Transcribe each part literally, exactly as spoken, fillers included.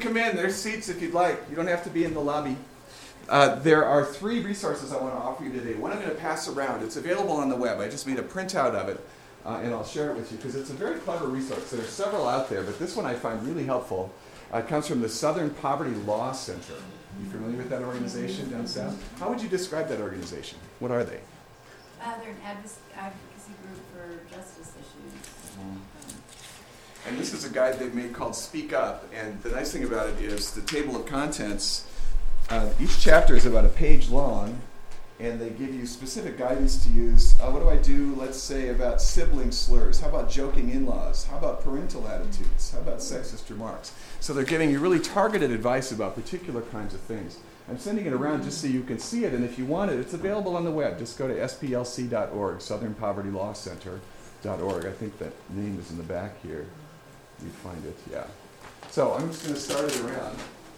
come in. There's seats if you'd like. You don't have to be in the lobby. Uh, there are three resources I want to offer you today. One I'm going to pass around. It's available on the web. I just made a printout of it, uh, and I'll share it with you because it's a very clever resource. There are several out there, but this one I find really helpful. Uh, it comes from the Southern Poverty Law Center. You familiar with that organization down south? How would you describe that organization? What are they? Uh, they're an advoc- advocacy group for justice issues. Mm-hmm. And this is a guide they've made called Speak Up. And the nice thing about it is the table of contents, uh, each chapter is about a page long, and they give you specific guidance to use. Uh, what do I do, let's say, about sibling slurs? How about joking in-laws? How about parental attitudes? How about sexist remarks? So they're giving you really targeted advice about particular kinds of things. I'm sending it around just so you can see it, and if you want it, it's available on the web. Just go to S P L C dot org, Southern Poverty Law Center dot org. I think that name is in the back here. You'd find it, yeah. So I'm just going to start it around.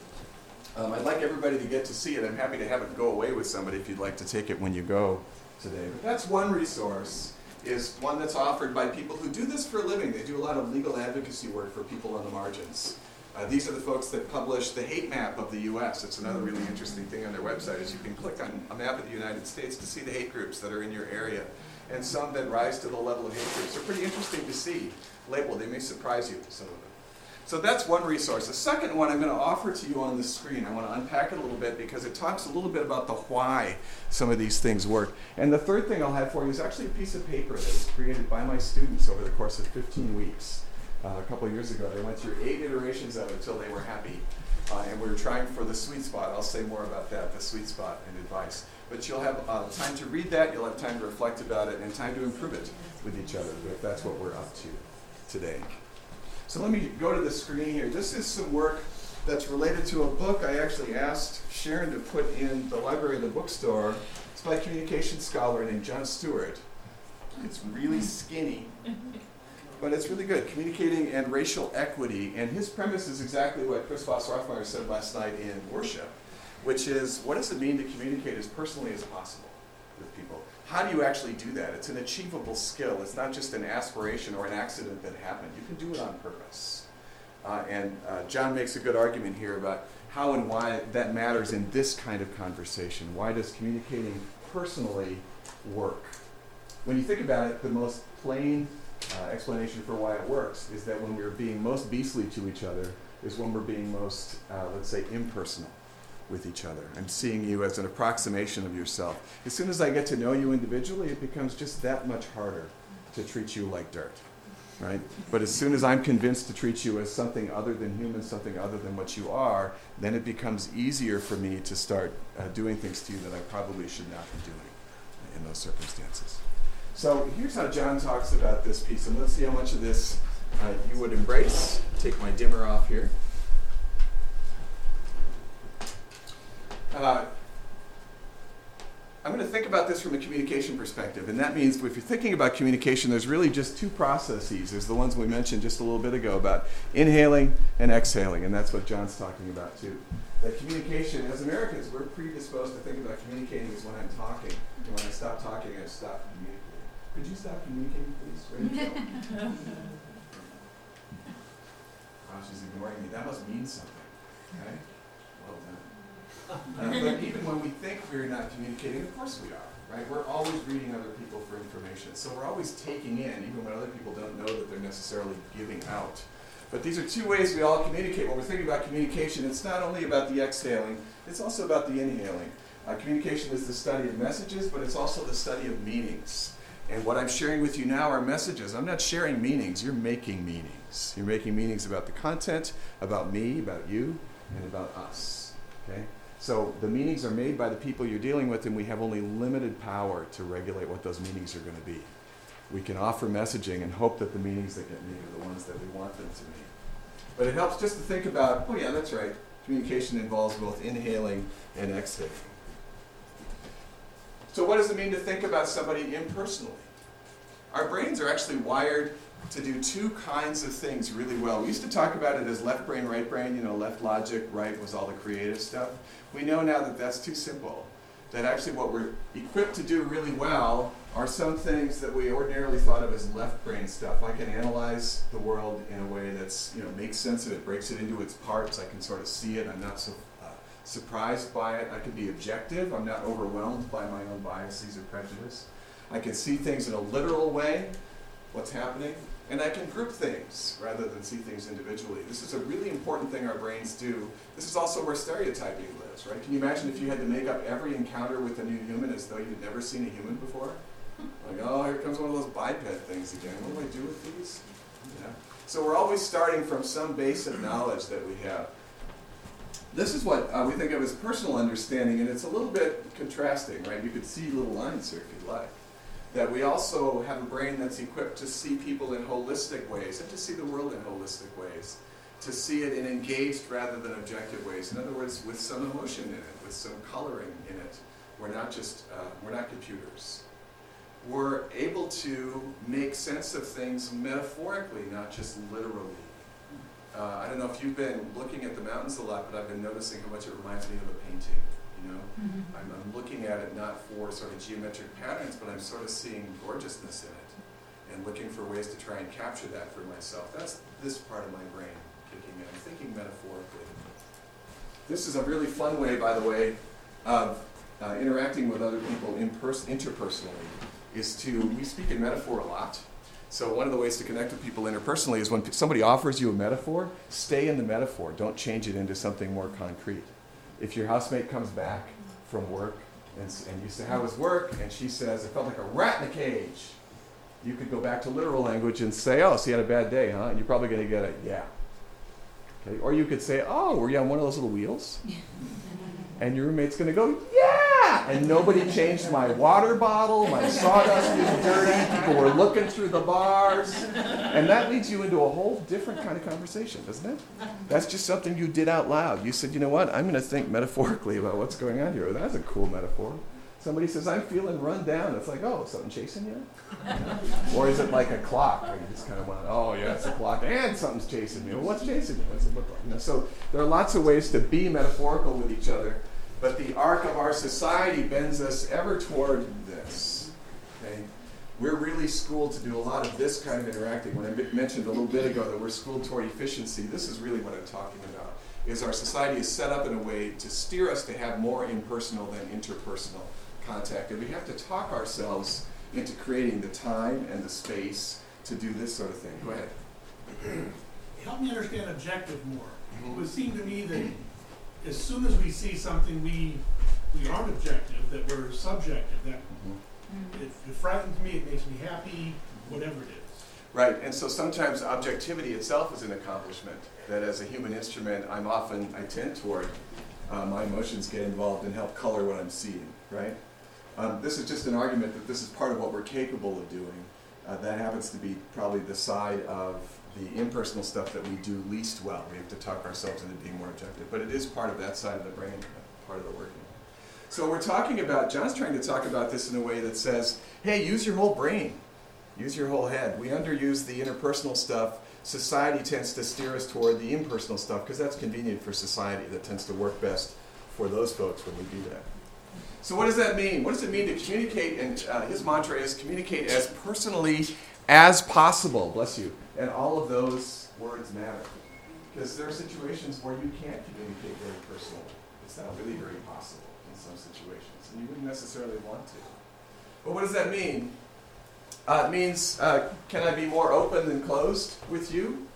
Um, I'd like everybody to get to see it. I'm happy to have it go away with somebody if you'd like to take it when you go today. But that's one resource, is one that's offered by people who do this for a living. They do a lot of legal advocacy work for people on the margins. Uh, these are the folks that publish the hate map of the U S. It's another really interesting thing on their website is you can click on a map of the United States to see the hate groups that are in your area. And some that rise to the level of hate groups are pretty interesting to see labeled. They may surprise you, some of them. So that's one resource. The second one I'm going to offer to you on the screen. I want to unpack it a little bit because it talks a little bit about the why some of these things work. And the third thing I'll have for you is actually a piece of paper that was created by my students over the course of fifteen weeks. Uh, a couple of years ago, they went through eight iterations of it until they were happy. Uh, and we were trying for the sweet spot. I'll say more about that, the sweet spot and advice. But you'll have uh, time to read that, you'll have time to reflect about it, and time to improve it with each other, if that's what we're up to today. So let me go to the screen here. This is some work that's related to a book I actually asked Sharon to put in the library of the bookstore. It's by a communication scholar named Jon Stewart. It's really skinny, but it's really good. Communicating and Racial Equity. And his premise is exactly what Chris Voss-Rothmeyer said last night in worship, which is, what does it mean to communicate as personally as possible with people? How do you actually do that? It's an achievable skill. It's not just an aspiration or an accident that happened. You can do it on purpose. Uh, and uh, John makes a good argument here about how and why that matters in this kind of conversation. Why does communicating personally work? When you think about it, the most plain uh, explanation for why it works is that when we're being most beastly to each other is when we're being most, uh, let's say, impersonal with each other. I'm seeing you as an approximation of yourself. As soon as I get to know you individually, it becomes just that much harder to treat you like dirt, right? But as soon as I'm convinced to treat you as something other than human, something other than what you are, then it becomes easier for me to start uh, doing things to you that I probably should not be doing in those circumstances. So here's how John talks about this piece, and let's see how much of this uh, you would embrace. Take my dimmer off here. Uh, I'm going to think about this from a communication perspective, and that means if you're thinking about communication, there's really just two processes. There's the ones we mentioned just a little bit ago about inhaling and exhaling, and that's what John's talking about too. That communication, as Americans, we're predisposed to think about communicating as when I'm talking, and when I stop talking, I stop communicating. Could you stop communicating, please? Right? Oh, she's ignoring me. That must mean something, okay? Well done. Uh, but even when we think we're not communicating, of course we are, right? We're always reading other people for information. So we're always taking in, even when other people don't know that they're necessarily giving out. But these are two ways we all communicate. When we're thinking about communication, it's not only about the exhaling, it's also about the inhaling. Uh, communication is the study of messages, but it's also the study of meanings. And what I'm sharing with you now are messages. I'm not sharing meanings, you're making meanings. You're making meanings about the content, about me, about you, and about us, okay? So the meanings are made by the people you're dealing with, and we have only limited power to regulate what those meanings are going to be. We can offer messaging and hope that the meanings that get made are the ones that we want them to be. But it helps just to think about, oh yeah, that's right, communication involves both inhaling and exhaling. So what does it mean to think about somebody impersonally? Our brains are actually wired to do two kinds of things really well. We used to talk about it as left brain, right brain, you know, left logic, right was all the creative stuff. We know now that that's too simple. That actually what we're equipped to do really well are some things that we ordinarily thought of as left brain stuff. I can analyze the world in a way that's, you know, makes sense of it, breaks it into its parts. I can sort of see it. I'm not so uh, surprised by it. I can be objective. I'm not overwhelmed by my own biases or prejudice. I can see things in a literal way, what's happening, and I can group things rather than see things individually. This is a really important thing our brains do. This is also where stereotyping lives, right? Can you imagine if you had to make up every encounter with a new human as though you'd never seen a human before? Like, oh, here comes one of those biped things again. What do I do with these? Yeah. So we're always starting from some base of knowledge that we have. This is what uh, we think of as personal understanding, and it's a little bit contrasting, right? You could see little lines here if you'd like. That we also have a brain that's equipped to see people in holistic ways and to see the world in holistic ways, to see it in engaged rather than objective ways. In other words, with some emotion in it, with some coloring in it. We're not just, uh, we're not computers. We're able to make sense of things metaphorically, not just literally. Uh, I don't know if you've been looking at the mountains a lot, but I've been noticing how much it reminds me of a painting. You know, mm-hmm. I'm, I'm looking at it not for sort of geometric patterns, but I'm sort of seeing gorgeousness in it and looking for ways to try and capture that for myself. That's this part of my brain kicking in. I'm thinking metaphorically. This is a really fun way, by the way, of uh, interacting with other people in pers- interpersonally, is to, we speak in metaphor a lot. So one of the ways to connect with people interpersonally is when p- somebody offers you a metaphor, stay in the metaphor. Don't change it into something more concrete. If your housemate comes back from work and, and you say, how was work? And she says, it felt like a rat in a cage. You could go back to literal language and say, oh, so you had a bad day, huh? And you're probably going to get a, yeah. Okay? Or you could say, oh, were you on one of those little wheels? And your roommate's going to go, yeah! And nobody changed my water bottle, my sawdust is dirty, people were looking through the bars. And that leads you into a whole different kind of conversation, doesn't it? That's just something you did out loud. You said, you know what, I'm going to think metaphorically about what's going on here. That's a cool metaphor. Somebody says, I'm feeling run down. It's like, oh, something chasing you? Or is it like a clock? Where you just kind of want, oh, yeah, it's a clock, and something's chasing you. Well, what's chasing you? What's it look like? You know, so there are lots of ways to be metaphorical with each other, but the arc of our society bends us ever toward this. Okay? We're really schooled to do a lot of this kind of interacting. When I m- mentioned a little bit ago that we're schooled toward efficiency, this is really what I'm talking about, is our society is set up in a way to steer us to have more impersonal than interpersonal contact. And we have to talk ourselves into creating the time and the space to do this sort of thing. Go ahead. Help me understand objective more. Mm-hmm. It would seem to me that as soon as we see something we we aren't objective, that we're subjective, that mm-hmm. it, it frightens me, it makes me happy, whatever it is. Right, and so sometimes objectivity itself is an accomplishment, that as a human instrument, I'm often, I tend toward uh, my emotions get involved and help color what I'm seeing, right? Um, this is just an argument that this is part of what we're capable of doing. Uh, that happens to be probably the side of the impersonal stuff that we do least well. We have to talk ourselves into being more objective, but it is part of that side of the brain, part of the working. So we're talking about, John's trying to talk about this in a way that says, hey, use your whole brain. Use your whole head. We underuse the interpersonal stuff. Society tends to steer us toward the impersonal stuff because that's convenient for society. That tends to work best for those folks when we do that. So what does that mean? What does it mean to communicate? And uh, his mantra is communicate as personally as possible. Bless you. And all of those words matter. Because there are situations where you can't communicate very personally. It's not really very possible in some situations. And you wouldn't necessarily want to. But what does that mean? Uh, it means, uh, can I be more open than closed with you?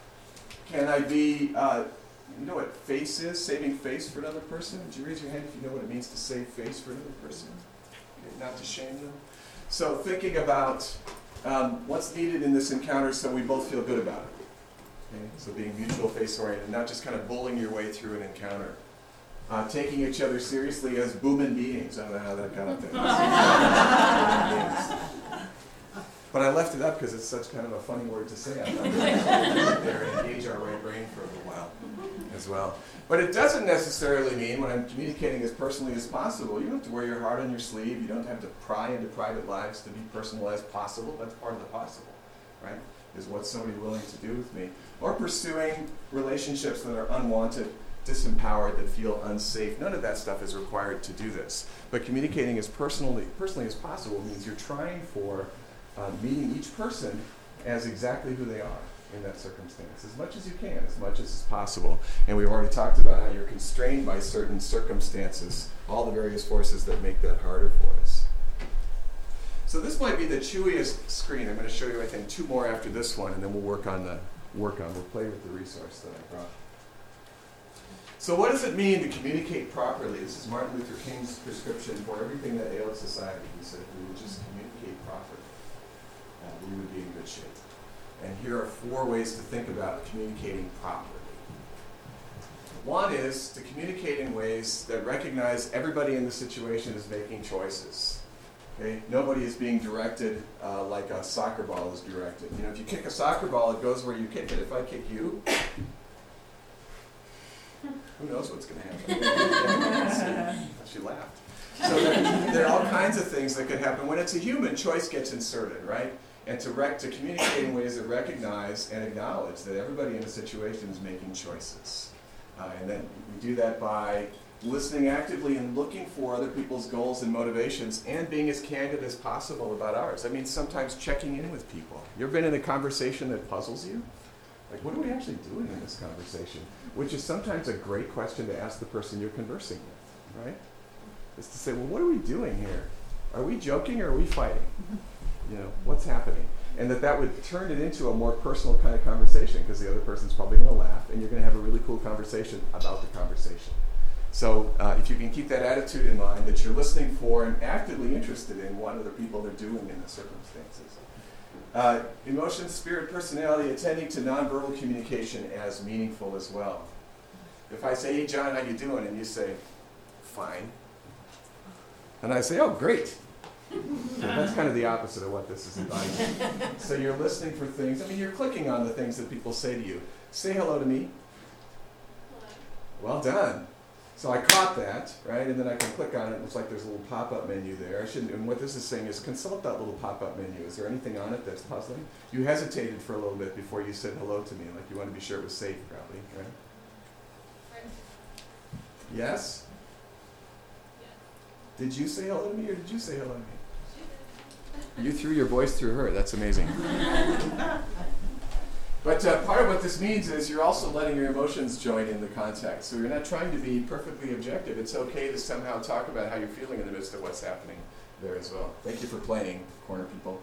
Can I be, uh, you know what face is? Saving face for another person? Would you raise your hand if you know what it means to save face for another person? Okay, not to shame them. So thinking about um, what's needed in this encounter so we both feel good about it. Okay? So being mutual face-oriented, not just kind of bullying your way through an encounter. Uh, taking each other seriously as booming beings. I don't know how that got up there. But I left it up because it's such kind of a funny word to say. I thought we'd there and engage our right brain for a little while as well. But it doesn't necessarily mean when I'm communicating as personally as possible, you don't have to wear your heart on your sleeve. You don't have to pry into private lives to be personal as possible. That's part of the possible, right? Is what's somebody willing to do with me. Or pursuing relationships that are unwanted disempowered, that feel unsafe. None of that stuff is required to do this. But communicating as personally, personally as possible means you're trying for uh, meeting each person as exactly who they are in that circumstance, as much as you can, as much as is possible. And we've already talked about how you're constrained by certain circumstances, all the various forces that make that harder for us. So this might be the chewiest screen. I'm going to show you, I think, two more after this one, and then we'll work on the work on. We'll play with the resource that I brought. So what does it mean to communicate properly? This is Martin Luther King's prescription for everything that ailed society. He said if we would just communicate properly, uh, we would be in good shape. And here are four ways to think about communicating properly. One is to communicate in ways that recognize everybody in the situation is making choices. Okay? Nobody is being directed uh, like a soccer ball is directed. You know, if you kick a soccer ball, it goes where you kick it. If I kick you, who knows what's going to happen? She laughed. So there, there are all kinds of things that could happen. When it's a human, choice gets inserted, right? And to, rec- to communicate in ways that recognize and acknowledge that everybody in a situation is making choices. Uh, and then we do that by listening actively and looking for other people's goals and motivations and being as candid as possible about ours. I mean, sometimes checking in with people. You ever been in a conversation that puzzles you? Like, what are we actually doing in this conversation? Which is sometimes a great question to ask the person you're conversing with, right? Is to say, well, what are we doing here? Are we joking or are we fighting? You know, what's happening? And that that would turn it into a more personal kind of conversation because the other person's probably going to laugh and you're going to have a really cool conversation about the conversation. So uh, if you can keep that attitude in mind, that you're listening for and actively interested in what other people are doing in the circumstances. Uh, emotion, spirit, personality, attending to nonverbal communication as meaningful as well. If I say, hey John, how you doing? And you say, fine. And I say, oh, great. So that's kind of the opposite of what this is about. So you're listening for things. I mean, you're clicking on the things that people say to you. Say hello to me. Well done. So I caught that, right? And then I can click on it. It looks like there's a little pop-up menu there. I shouldn't. And what this is saying is consult that little pop-up menu. Is there anything on it that's puzzling? You hesitated for a little bit before you said hello to me. Like you want to be sure it was safe, probably, right? Yes? Did you say hello to me or did you say hello to me? You threw your voice through her. That's amazing. But uh, part of what this means is you're also letting your emotions join in the context. So you're not trying to be perfectly objective. It's okay to somehow talk about how you're feeling in the midst of what's happening there as well. Thank you for playing, corner people.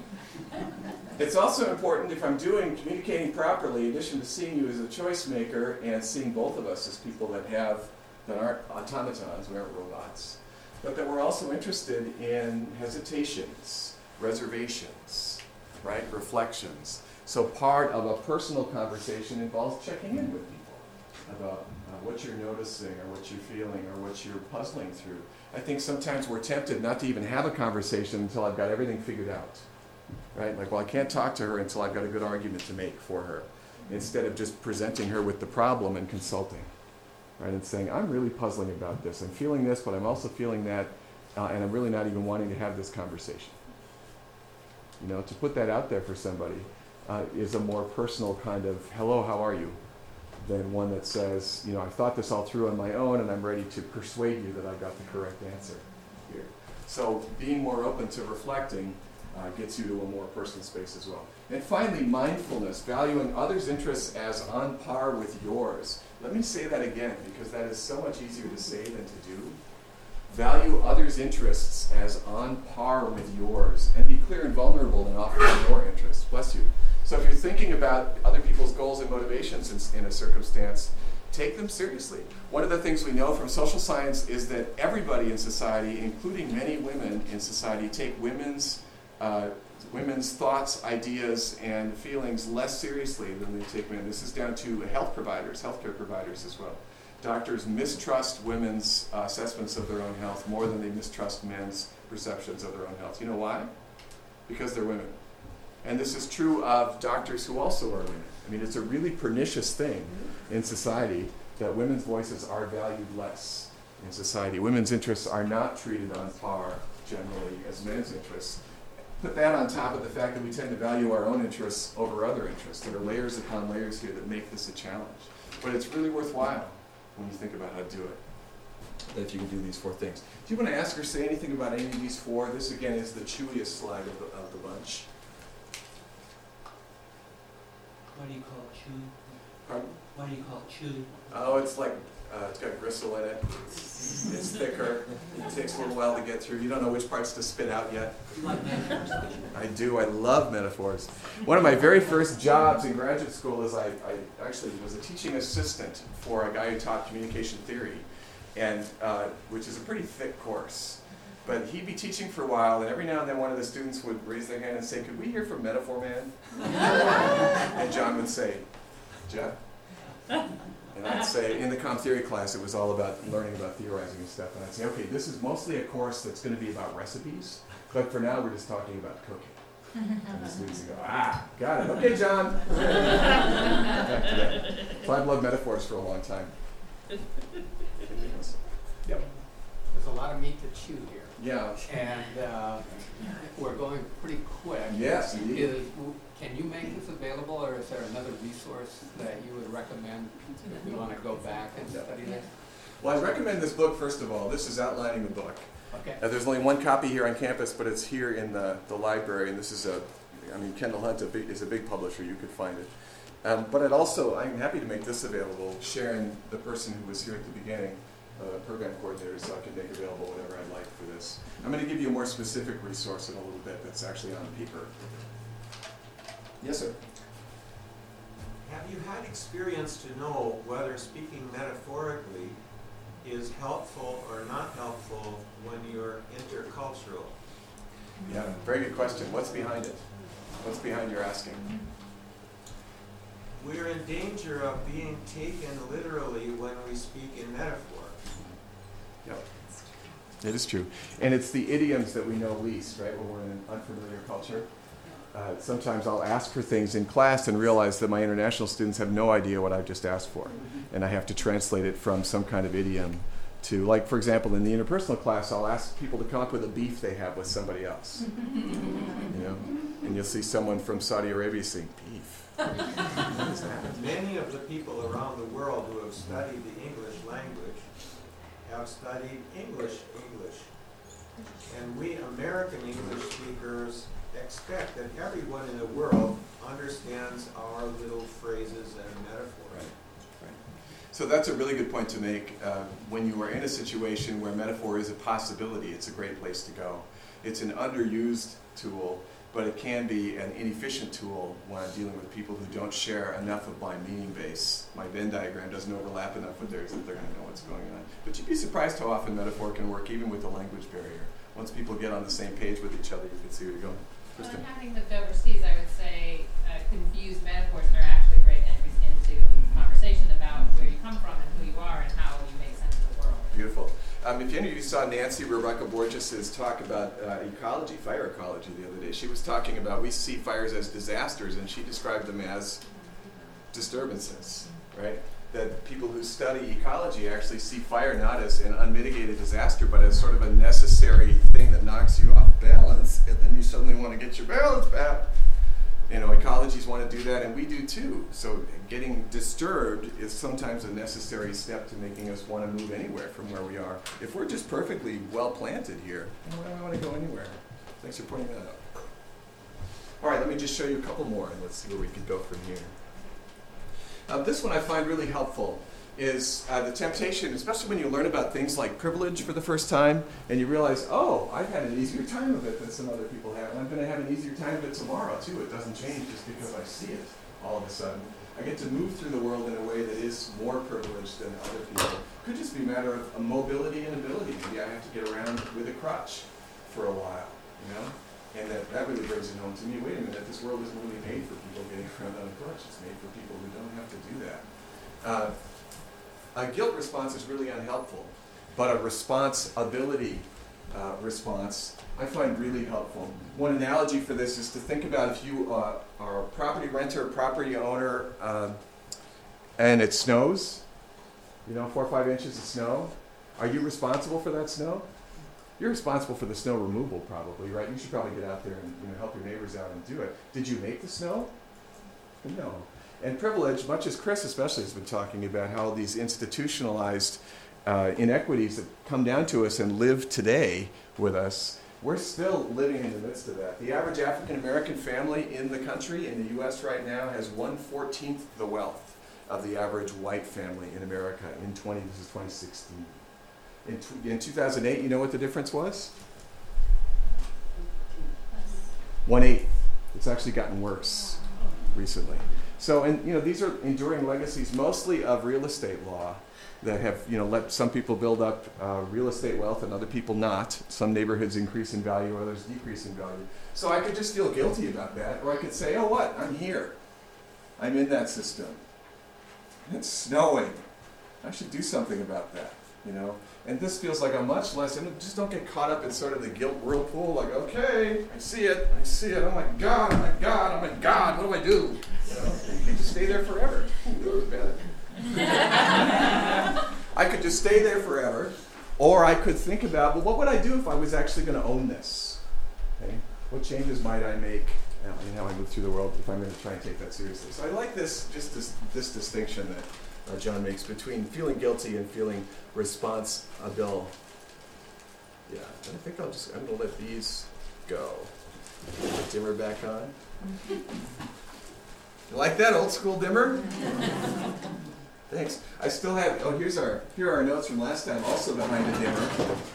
It's also important, if I'm doing communicating properly, in addition to seeing you as a choice maker and seeing both of us as people that have that aren't automatons, we aren't robots, but that we're also interested in hesitations, reservations, right? Reflections. So part of a personal conversation involves checking in with people about uh, what you're noticing or what you're feeling or what you're puzzling through. I think sometimes we're tempted not to even have a conversation until I've got everything figured out, right? Like, well, I can't talk to her until I've got a good argument to make for her, instead of just presenting her with the problem and consulting, right? And saying, I'm really puzzling about this. I'm feeling this, but I'm also feeling that, uh, and I'm really not even wanting to have this conversation. You know, to put that out there for somebody uh, is a more personal kind of, hello, how are you? Than one that says, you know, I've thought this all through on my own and I'm ready to persuade you that I've got the correct answer here. So being more open to reflecting uh, gets you to a more personal space as well. And finally, mindfulness, valuing others' interests as on par with yours. Let me say that again, because that is so much easier to say than to do. Value others' interests as on par with yours, and be clear and vulnerable in offering your interests. Bless you. So if you're thinking about other people's goals and motivations in, in a circumstance, take them seriously. One of the things we know from social science is that everybody in society, including many women in society, take women's uh, women's thoughts, ideas, and feelings less seriously than they take men. This is down to health providers, healthcare providers as well. Doctors mistrust women's uh, assessments of their own health more than they mistrust men's perceptions of their own health. You know why? Because they're women. And this is true of doctors who also are women. I mean, it's a really pernicious thing in society that women's voices are valued less in society. Women's interests are not treated on par, generally, as men's interests. Put that on top of the fact that we tend to value our own interests over other interests. There are layers upon layers here that make this a challenge. But it's really worthwhile when you think about how to do it. That if you can do these four things. Do you want to ask or say anything about any of these four? This again is the chewiest slide of the, of the bunch. Why do you call it chew? Pardon? Why do you call it chew? Oh, it's like, uh, it's got gristle in it. It's thicker. It takes a little while to get through. You don't know which parts to spit out yet. You like metaphors, don't you? I do. I love metaphors. One of my very first jobs in graduate school is I, I actually was a teaching assistant for a guy who taught communication theory, and uh, which is a pretty thick course. But he'd be teaching for a while, and every now and then one of the students would raise their hand and say, "Could we hear from Metaphor Man?" And John would say, "Jeff?" And I'd say, in the comp theory class, it was all about learning about theorizing and stuff. And I'd say, okay, this is mostly a course that's going to be about recipes, but for now we're just talking about cooking. And the students would go, ah, got it. Okay, John. Back to that. So I've loved metaphors for a long time. Yep. There's a lot of meat to chew here, Yeah. and uh, we're going pretty quick. Yes, indeed. Is, can you make this available, or is there another resource that you would recommend if we want to go back and study this? Well, I recommend this book, first of all. This is outlining the book. Okay. Uh, there's only one copy here on campus, but it's here in the, the library, and this is a, I mean, Kendall Hunt a big, is a big publisher. You could find it. Um, but I'd also, I'm happy to make this available. Sharon, the person who was here at the beginning, uh, program coordinator, so I can make available whatever I'd like for this. I'm going to give you a more specific resource in a little bit that's actually on paper. Yes, sir. Have you had experience to know whether speaking metaphorically is helpful or not helpful when you're intercultural? Yeah, very good question. What's behind it? What's behind your asking? We're in danger of being taken literally when we speak in metaphor. Yep. It is true. And it's the idioms that we know least, right, when we're in an unfamiliar culture. Uh, sometimes I'll ask for things in class and realize that my international students have no idea what I've just asked for. And I have to translate it from some kind of idiom to, like, for example, in the interpersonal class, I'll ask people to come up with a beef they have with somebody else. You know? And you'll see someone from Saudi Arabia saying, beef. What is that? Many of the people around the world who have studied the English language have studied English English. And we American English speakers expect that everyone in the world understands our little phrases and metaphors. Right. Right. So that's a really good point to make. Uh, when you are in a situation where metaphor is a possibility, it's a great place to go. It's an underused tool, but it can be an inefficient tool when I'm dealing with people who don't share enough of my meaning base. My Venn diagram doesn't overlap enough with theirs that they're going to know what's going on. But you'd be surprised how often metaphor can work even with the language barrier. Once people get on the same page with each other, you can see where you're going. Well, and having lived overseas, I would say uh, confused metaphors are actually great entries into conversation about where you come from and who you are and how you make sense of the world. Beautiful. Um, if any of you saw Nancy Rebecca Borges's talk about uh, ecology, fire ecology the other day, she was talking about we see fires as disasters, and she described them as disturbances, right? That people who study ecology actually see fire not as an unmitigated disaster, but as sort of a necessary thing that knocks you off balance, and then you suddenly want to get your balance back. You know, ecologies want to do that, and we do too. So getting disturbed is sometimes a necessary step to making us want to move anywhere from where we are. If we're just perfectly well planted here, then why do I want to go anywhere? Thanks for pointing that out. All right, let me just show you a couple more, and let's see where we can go from here. Uh, this one I find really helpful is uh, the temptation, especially when you learn about things like privilege for the first time, and you realize, oh, I've had an easier time of it than some other people have, and I'm going to have an easier time of it tomorrow, too. It doesn't change just because I see it all of a sudden. I get to move through the world in a way that is more privileged than other people. It could just be a matter of mobility and ability. Maybe I have to get around with a crutch for a while, you know? And that, that really brings it home to me. Wait a minute, this world isn't really made for people getting around on a crutch. It's made for people who don't have to do that. Uh, a guilt response is really unhelpful, but a responsibility uh, response I find really helpful. One analogy for this is to think about if you uh, are a property renter, property owner, uh, and it snows, you know, four or five inches of snow. Are you responsible for that snow? You're responsible for the snow removal, probably, right? You should probably get out there and, you know, help your neighbors out and do it. Did you make the snow? No. And privilege, much as Chris especially has been talking about how these institutionalized uh, inequities that come down to us and live today with us, we're still living in the midst of that. The average African American family in the country, in the U S right now, has one fourteenth the wealth of the average white family in America in twenty, this is twenty sixteen. In, t- in two thousand eight, you know what the difference was? One eighth. It's actually gotten worse recently. So, and you know, these are enduring legacies mostly of real estate law that have, you know, let some people build up uh, real estate wealth and other people not. Some neighborhoods increase in value, others decrease in value. So I could just feel guilty about that, or I could say, oh what, I'm here. I'm in that system. It's snowing. I should do something about that, you know? And this feels like a much less, and just don't get caught up in sort of the guilt whirlpool, like, okay, I see it, I see it, oh my God, oh my God, oh my God, what do I do? You know, you can just stay there forever. Ooh, that was bad. I could just stay there forever, or I could think about, well, what would I do if I was actually going to own this? Okay? What changes might I make in how I move through the world if I'm going to try and take that seriously? So I like this, just this, this distinction that uh, John makes between feeling guilty and feeling responsible. Yeah, and I think I'll just, I'm going to let these go. Put the dimmer back on. You like that old school dimmer? Thanks. I still have, oh, here's our, here are our notes from last time, also behind the dimmer.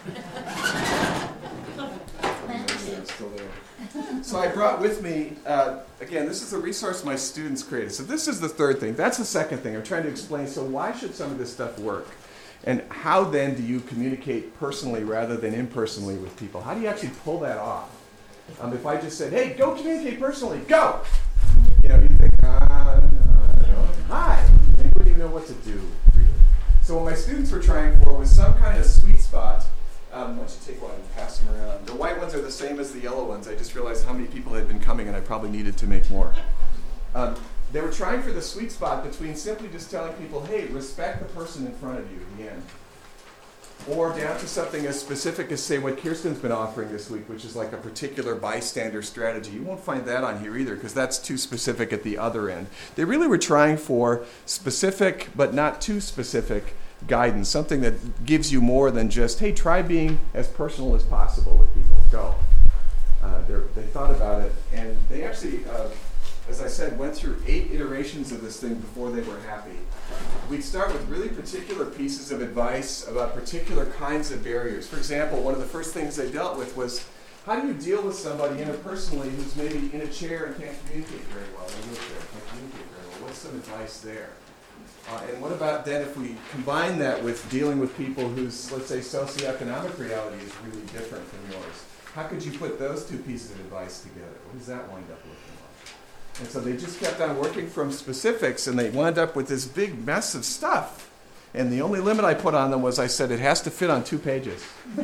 Still there. So I brought with me, uh, again, this is a resource my students created. So this is the third thing. That's the second thing. I'm trying to explain, so why should some of this stuff work? And how then do you communicate personally rather than impersonally with people? How do you actually pull that off? Um, if I just said, hey, go communicate personally, go! You know, you think, ah, no, no. Hi! And you wouldn't even know what to do, really. So what my students were trying for was some kind of sweet spot. Um, why don't you take one and pass them around? The white ones are the same as the yellow ones. I just realized how many people had been coming and I probably needed to make more. Um, they were trying for the sweet spot between simply just telling people, hey, respect the person in front of you at the end. Or down to something as specific as, say, what Kirsten's been offering this week, which is like a particular bystander strategy. You won't find that on here either, because that's too specific at the other end. They really were trying for specific, but not too specific guidance, something that gives you more than just, hey, try being as personal as possible with people. Go. Uh, they thought about it, and they actually, uh, as I said, went through eight iterations of this thing before they were happy. We'd start with really particular pieces of advice about particular kinds of barriers. For example, one of the first things they dealt with was, how do you deal with somebody interpersonally who's maybe in a chair and can't communicate very well, in a wheelchair, can't communicate very well? What's some advice there? Uh, and what about then if we combine that with dealing with people whose, let's say, socioeconomic reality is really different from yours? How could you put those two pieces of advice together? What does that wind up looking like? And so they just kept on working from specifics, and they wound up with this big mess of stuff. And the only limit I put on them was I said it has to fit on two pages.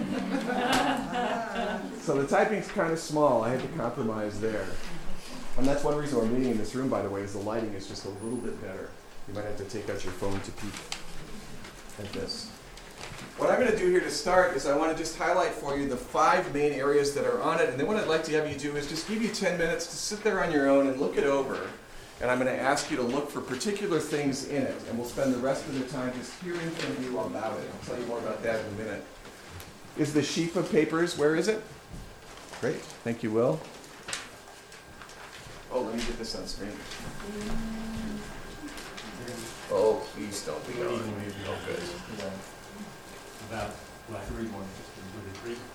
So the typing's kind of small. I had to compromise there. And that's one reason we're meeting in this room, by the way, is the lighting is just a little bit better. You might have to take out your phone to peek at this. What I'm going to do here to start is I want to just highlight for you the five main areas that are on it, and then what I'd like to have you do is just give you ten minutes to sit there on your own and look it over, and I'm going to ask you to look for particular things in it, and we'll spend the rest of the time just hearing from you about it. I'll tell you more about that in a minute. Is the sheaf of papers, where is it? Great, thank you, Will. Oh, let me get this on screen. Oh, please don't be on. Oh, good. About, well, I can read one, just to read.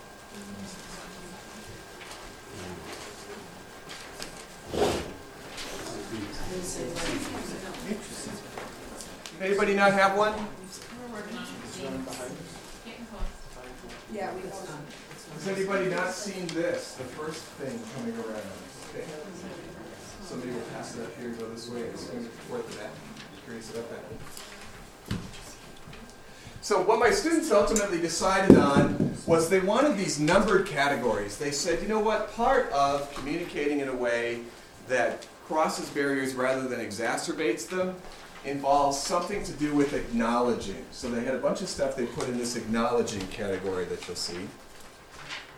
Anybody not have one? We're working on it. Getting close. Yeah, we don't. Has anybody not seen this, the first thing coming around? Okay. Somebody will pass it up here, go this way, it's going toward the back. Curious about that. So what my students ultimately decided on was they wanted these numbered categories. They said, you know what, part of communicating in a way that crosses barriers rather than exacerbates them involves something to do with acknowledging. So they had a bunch of stuff they put in this acknowledging category that you'll see.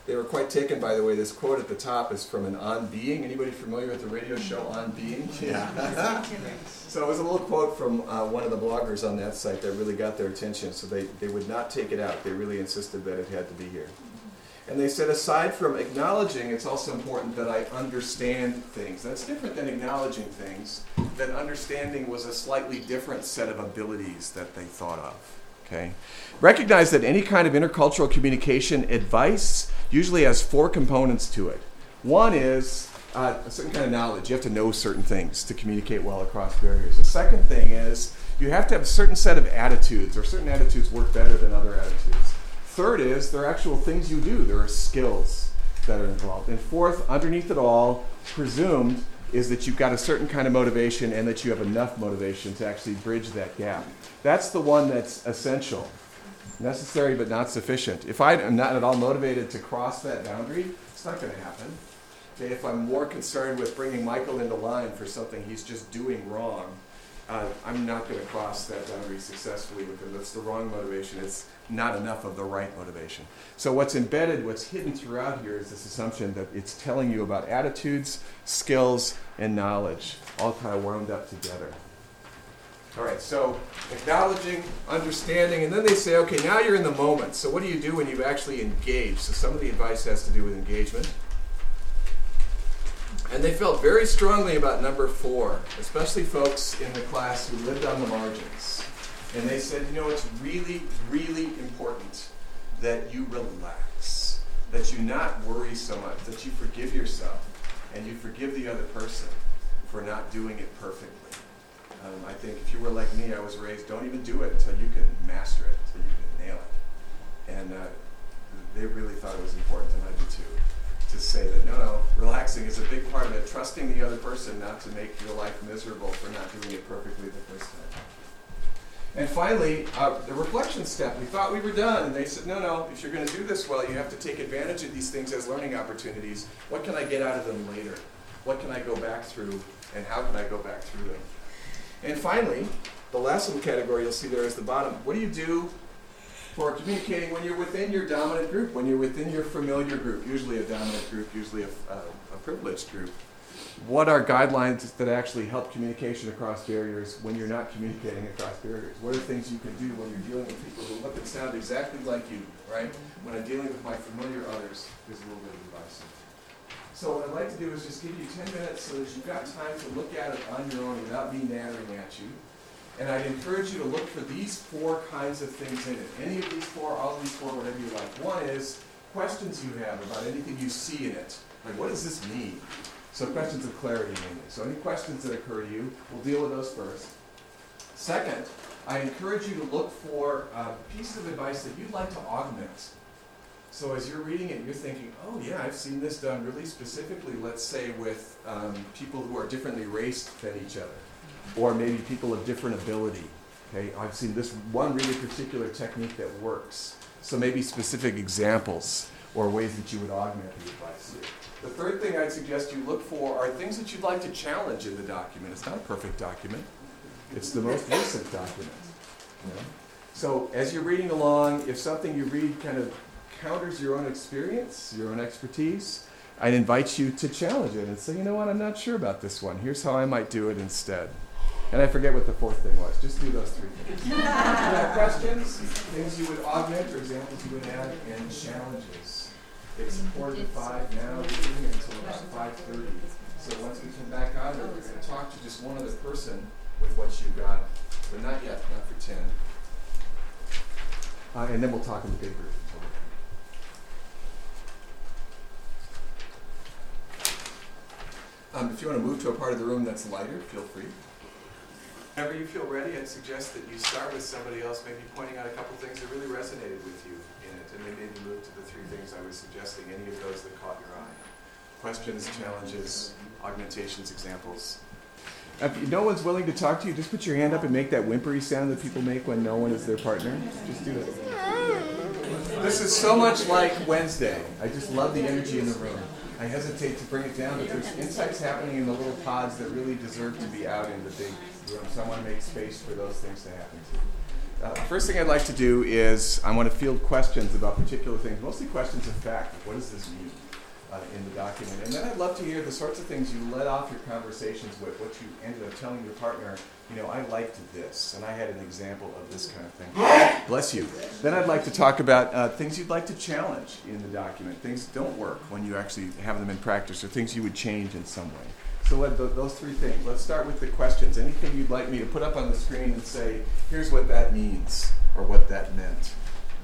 They were quite taken by the way this quote at the top is from an On Being. Anybody familiar with the radio show On Being? Yeah. So it was a little quote from uh, one of the bloggers on that site that really got their attention. So they, they would not take it out. They really insisted that it had to be here. And they said, aside from acknowledging, it's also important that I understand things. That's different than acknowledging things. That understanding was a slightly different set of abilities that they thought of. Okay? Recognize that any kind of intercultural communication advice usually has four components to it. One is uh, a certain kind of knowledge. You have to know certain things to communicate well across barriers. The second thing is you have to have a certain set of attitudes, or certain attitudes work better than other attitudes. Third is there are actual things you do. There are skills that are involved. And fourth, underneath it all, presumed, is that you've got a certain kind of motivation and that you have enough motivation to actually bridge that gap. That's the one that's essential. Necessary but not sufficient. If I am not at all motivated to cross that boundary, it's not going to happen. Okay, if I'm more concerned with bringing Michael into line for something he's just doing wrong, uh, I'm not going to cross that boundary successfully because that's the wrong motivation. It's not enough of the right motivation. So what's embedded, what's hidden throughout here is this assumption that it's telling you about attitudes, skills, and knowledge, all kind of wound up together. All right, so acknowledging, understanding, and then they say, okay, now you're in the moment. So what do you do when you've actually engaged? So some of the advice has to do with engagement. And they felt very strongly about number four, especially folks in the class who lived on the margins. And they said, you know, it's really, really important that you relax, that you not worry so much, that you forgive yourself, and you forgive the other person for not doing it perfectly. Um, I think if you were like me, I was raised, don't even do it until you can master it, until you can nail it. And uh, they really thought it was important, and I do too, to say that no, no, relaxing is a big part of it, trusting the other person not to make your life miserable for not doing it perfectly the first time. And finally, uh, the reflection step. We thought we were done, and they said, no, no, if you're going to do this well, you have to take advantage of these things as learning opportunities. What can I get out of them later? What can I go back through, and how can I go back through them? And finally, the last little category you'll see there is the bottom. What do you do for communicating when you're within your dominant group, when you're within your familiar group, usually a dominant group, usually a, a, a privileged group? What are guidelines that actually help communication across barriers when you're not communicating across barriers? What are things you can do when you're dealing with people who look and sound exactly like you, right? When I'm dealing with my familiar others, there's a little bit of advice. So what I'd like to do is just give you ten minutes so that you've got time to look at it on your own without me nattering at you. And I'd encourage you to look for these four kinds of things in it. Any of these four, all of these four, whatever you like. One is questions you have about anything you see in it. Like, what does this mean? So questions of clarity mainly. So any questions that occur to you, we'll deal with those first. Second, I encourage you to look for uh, pieces of advice that you'd like to augment. So as you're reading it, you're thinking, oh yeah, I've seen this done really specifically, let's say with um, people who are differently raced than each other, or maybe people of different ability. Okay, I've seen this one really particular technique that works. So maybe specific examples or ways that you would augment the advice here. The third thing I'd suggest you look for are things that you'd like to challenge in the document. It's not a perfect document. It's the most recent document. You know? So as you're reading along, if something you read kind of counters your own experience, your own expertise, I'd invite you to challenge it and say, you know what, I'm not sure about this one. Here's how I might do it instead. And I forget what the fourth thing was. Just do those three things. You have questions, things you would augment or examples you would add, and challenges. It's quarter to five now, we're doing it until about five thirty. So once we come back out of it, we're going to talk to just one other person with what you got. But not yet, not for ten. Uh, and then we'll talk in the big group. Um, if you want to move to a part of the room that's lighter, feel free. Whenever you feel ready, I'd suggest that you start with somebody else, maybe pointing out a couple things that really resonated with you in it, and then maybe move to the three things I was suggesting, any of those that caught your eye. Questions, challenges, augmentations, examples. If no one's willing to talk to you, just put your hand up and make that whimpery sound that people make when no one is their partner. Just do it. This is so much like Wednesday. I just love the energy in the room. I hesitate to bring it down, but there's insights happening in the little pods that really deserve to be out in the big room. So I want to make space for those things to happen too. Uh, first thing I'd like to do is I want to field questions about particular things, mostly questions of fact. What does this mean uh, in the document? And then I'd love to hear the sorts of things you led off your conversations with, what you ended up telling your partner. You know, I liked this, and I had an example of this kind of thing. Bless you. Then I'd like to talk about uh, things you'd like to challenge in the document, things that don't work when you actually have them in practice, or things you would change in some way. So let th- those three things. Let's start with the questions. Anything you'd like me to put up on the screen and say, here's what that means, or what that meant.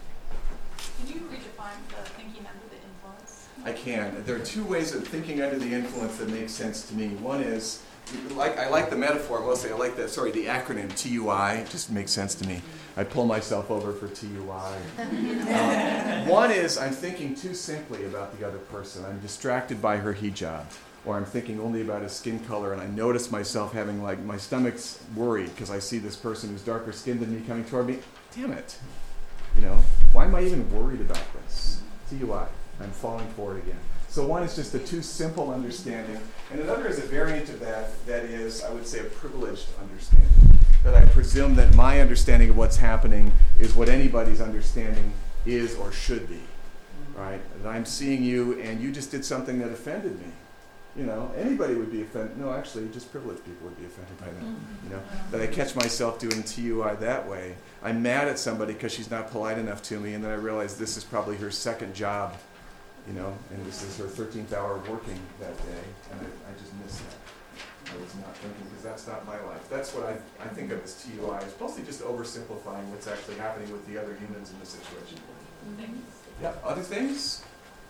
Can you redefine the thinking under the influence? I can. There are two ways of thinking under the influence that make sense to me. One is, like I like the metaphor mostly. I like that. Sorry, the acronym T U I. It just makes sense to me. I pull myself over for T U I. Uh, one is I'm thinking too simply about the other person. I'm distracted by her hijab, or I'm thinking only about his skin color, and I notice myself having like my stomach's worried because I see this person who's darker skinned than me coming toward me. Damn it! You know, why am I even worried about this? T U I. I'm falling for it again. So one is just a too simple understanding, and another is a variant of that, that is, I would say, a privileged understanding. That I presume that my understanding of what's happening is what anybody's understanding is or should be, right? That I'm seeing you and you just did something that offended me. You know, anybody would be offended. No, actually, just privileged people would be offended by that. You know, that I catch myself doing T U I that way. I'm mad at somebody because she's not polite enough to me, and then I realize this is probably her second job. You know, and this is her thirteenth hour working that day, and I, I just missed that. I was not thinking, because that's not my life. That's what I, I think of as T U I. It's mostly just oversimplifying what's actually happening with the other humans in the situation. Things. Yeah, other things?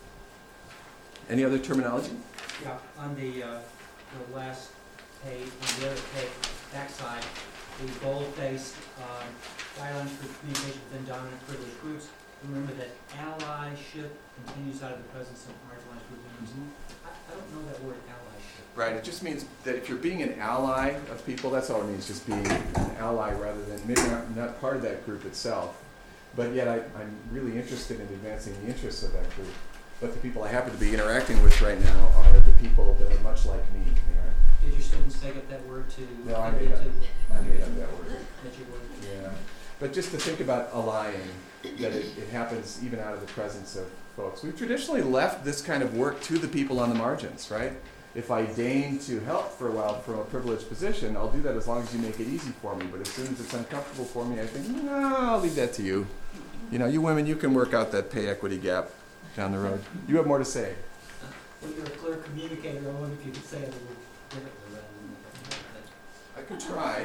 Any other terminology? Yeah, on the, uh, the last page, on the other page, backside, the bold-faced, um, guidelines for communication within dominant privileged groups. Remember that allyship continues out of the presence of marginalized group members. I, I don't know that word allyship. Right, it just means that if you're being an ally of people, that's all it means, just being an ally rather than, maybe not, not part of that group itself. But yet I, I'm really interested in advancing the interests of that group. But the people I happen to be interacting with right now are the people that are much like me. They are. Did your students take up that word to? No, I fit made up, into- I made up that word. That your word? Yeah, but just to think about allying, that it, it happens even out of the presence of folks. We've traditionally left this kind of work to the people on the margins, right? If I deign to help for a while from a privileged position, I'll do that as long as you make it easy for me. But as soon as it's uncomfortable for me, I think, no, I'll leave that to you. You know, you women, you can work out that pay equity gap down the road. You have more to say. Well, you're a clear communicator. I wonder if you could say it a little differently rather than. I could try.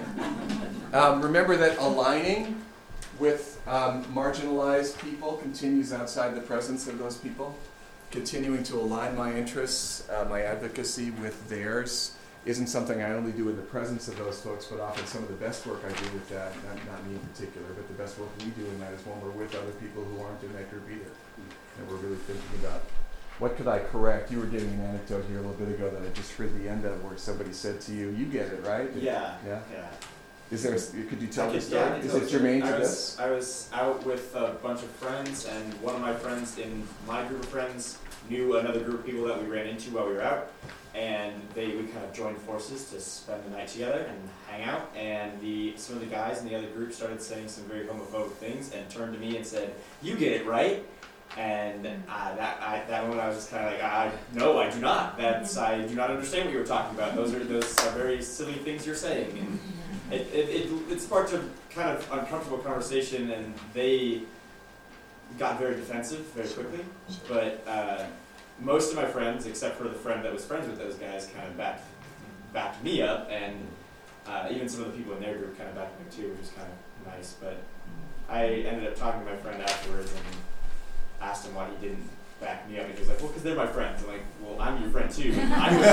Um, remember that aligning with um, marginalized people continues outside the presence of those people. Continuing to align my interests, uh, my advocacy with theirs isn't something I only do in the presence of those folks, but often some of the best work I do with that, not, not me in particular, but the best work we do in that is when we're with other people who aren't in that group either. And we're really thinking about, what could I correct? You were giving an anecdote here a little bit ago that I just heard the end of, where somebody said to you, you get it, right? Yeah. Yeah? Yeah. Is there, a, could you tell I the could- story? yeah, I could Is tell it the germane story. to I was, this? I was out with a bunch of friends, and one of my friends in my group of friends knew another group of people that we ran into while we were out, and they we kind of joined forces to spend the night together and hang out. And the some of the guys in the other group started saying some very homophobic things, and turned to me and said, "You get it, right?" And uh, that I, that moment I was kind of like, I, no, I do not. That's I do not understand what you were talking about. Those are those are very silly things you're saying. And it, it, it, it sparked a kind of uncomfortable conversation, and they got very defensive very quickly. But uh, most of my friends, except for the friend that was friends with those guys, kind of backed backed me up, and uh, even some of the people in their group kind of backed me too, which was kind of nice. But I ended up talking to my friend afterwards and asked him why he didn't back me up. And he was like, "Well, because they're my friends." I'm like, "Well, I'm your friend too. I'm your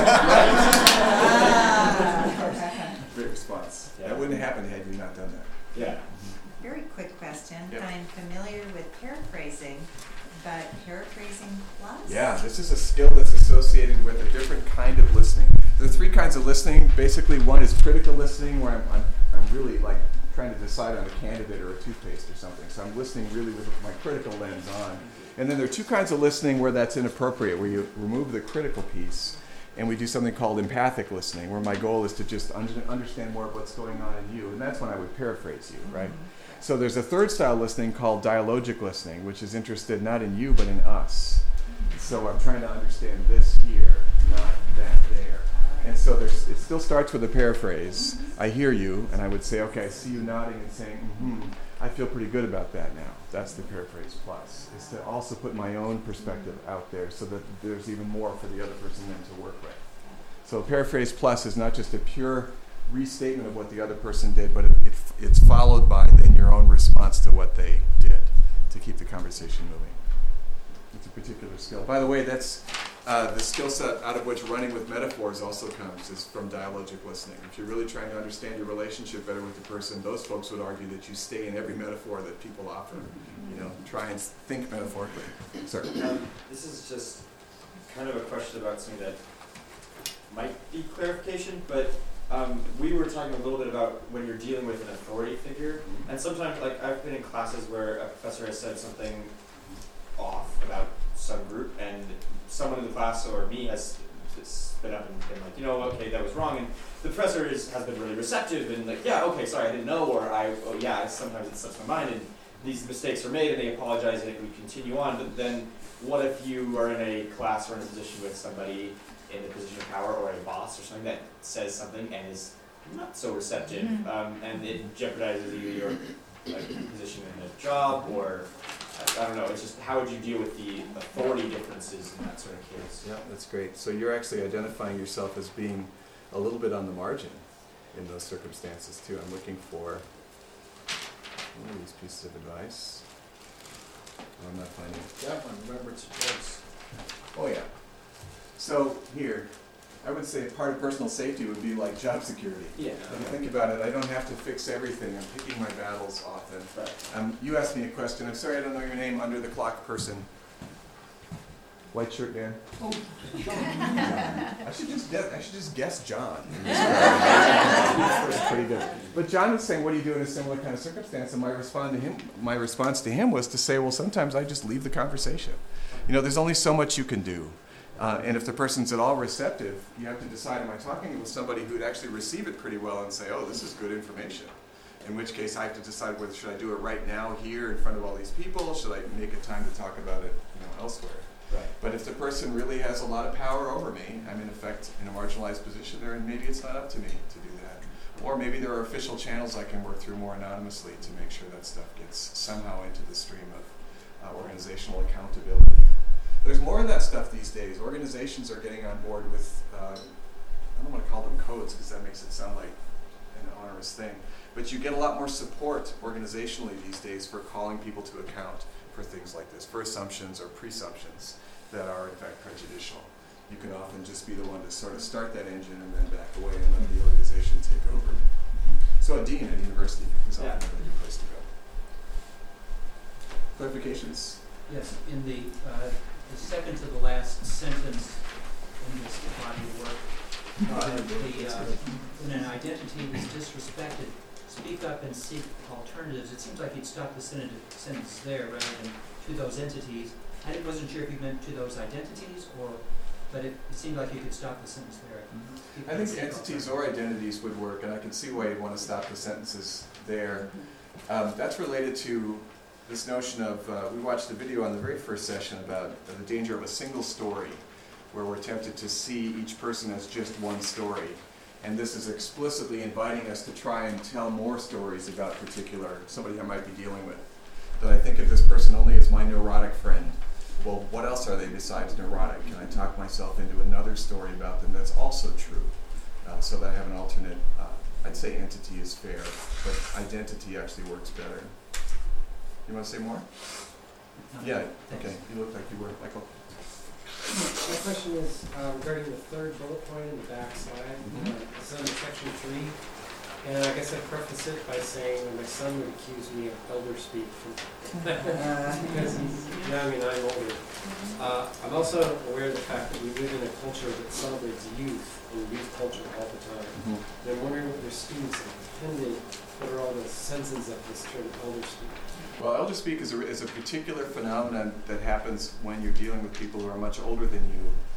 friend." Great response. Yeah. That wouldn't have happened had you not done that. Yeah. Very quick question. Yep. I'm familiar with paraphrasing, but paraphrasing plus? Yeah, this is a skill that's associated with a different kind of listening. There are three kinds of listening. Basically, one is critical listening, where I'm, I'm, I'm really like trying to decide on a candidate or a toothpaste or something. So I'm listening really with my critical lens on. And then there are two kinds of listening where that's inappropriate, where you remove the critical piece and we do something called empathic listening, where my goal is to just under, understand more of what's going on in you, and that's when I would paraphrase you, right? So there's a third style listening called dialogic listening, which is interested not in you, but in us. So I'm trying to understand this here, not that there. And so there's, it still starts with a paraphrase. I hear you, and I would say, okay, I see you nodding and saying, mm-hmm, I feel pretty good about that now. That's the paraphrase plus, is to also put my own perspective out there so that there's even more for the other person then to work with. So paraphrase plus is not just a pure restatement of what the other person did, but it, it, it's followed by then your own response to what they did to keep the conversation moving. It's a particular skill. By the way, that's uh, the skill set out of which running with metaphors also comes, is from dialogic listening. If you're really trying to understand your relationship better with the person, those folks would argue that you stay in every metaphor that people offer. You know, try and think metaphorically. Sorry. Um, this is just kind of a question about something that might be clarification, but um, we were talking a little bit about when you're dealing with an authority figure, and sometimes, like, I've been in classes where a professor has said something off about some group, and someone in the class or me has spit up and been like, you know, okay, that was wrong, and the professor is, has been really receptive and like, yeah, okay, sorry, I didn't know, or I, oh yeah, sometimes it slips my mind, and these mistakes are made, and they apologize, and we continue on. But then, what if you are in a class or in a position with somebody in the position of power, or a boss or something that says something and is not so receptive, Mhm. um, and it jeopardizes either your like position in a job, or I, I don't know. It's just, how would you deal with the authority differences in that sort of case? Yeah, that's great. So you're actually identifying yourself as being a little bit on the margin in those circumstances too. I'm looking for one of these pieces of advice. Oh, I'm not finding it. That one, remember it's advice. Oh yeah. So here, I would say part of personal safety would be like job security. Yeah. If you think about it, I don't have to fix everything. I'm picking my battles often. Um, you asked me a question. I'm sorry I don't know your name. Under the clock person. White shirt, Dan. Oh. I should just guess, I should just guess John. That's pretty good. But John was saying, "What do you do in a similar kind of circumstance?" And my respond to him, my response to him was to say, "Well, sometimes I just leave the conversation. You know, there's only so much you can do." Uh, and if the person's at all receptive, you have to decide, am I talking with somebody who'd actually receive it pretty well and say, oh, this is good information? In which case I have to decide whether should I do it right now here in front of all these people, should I make a time to talk about it, you know, elsewhere? Right. But if the person really has a lot of power over me, I'm in effect in a marginalized position there, and maybe it's not up to me to do that. Or maybe there are official channels I can work through more anonymously to make sure that stuff gets somehow into the stream of uh, organizational accountability. There's more of that stuff these days. Organizations are getting on board with, uh, I don't want to call them codes because that makes it sound like an onerous thing, but you get a lot more support organizationally these days for calling people to account for things like this, for assumptions or presumptions that are in fact prejudicial. You can often just be the one to sort of start that engine and then back away and let the organization take over. So a dean at university is often Yeah. a really good place to go. Clarifications? Yes, in the, uh, the second to the last sentence in this body of work, uh, the, uh, when an identity is disrespected, speak up and seek alternatives. It seems like you'd stop the sentence, sentence there rather than to those entities. I wasn't sure if you meant to those identities, or, but it, it seemed like you could stop the sentence there. Mm-hmm. I think entities or identities would work, and I can see why you'd want to stop the sentences there. Um, that's related to this notion of, uh, we watched a video on the very first session about uh, the danger of a single story, where we're tempted to see each person as just one story. And this is explicitly inviting us to try and tell more stories about particular, somebody I might be dealing with. That I think of this person only as my neurotic friend. Well, what else are they besides neurotic? Can I talk myself into another story about them that's also true? Uh, so that I have an alternate, uh, I'd say entity is fair, but identity actually works better. You want to say more? No, Yeah, thanks. okay. You look like you were, Michael. My question is uh, regarding the third bullet point in the back slide. Mhm. Uh, it's under section three. And I guess I preface it by saying that my son would accuse me of elder speak because he's young and I'm older. Uh, I'm also aware of the fact that we live in a culture that celebrates youth and youth culture all the time. Mm-hmm. And I'm wondering what your students have attended, what are all the senses of this term elder speak? Well, elder speak is a, is a particular phenomenon that happens when you're dealing with people who are much older than you.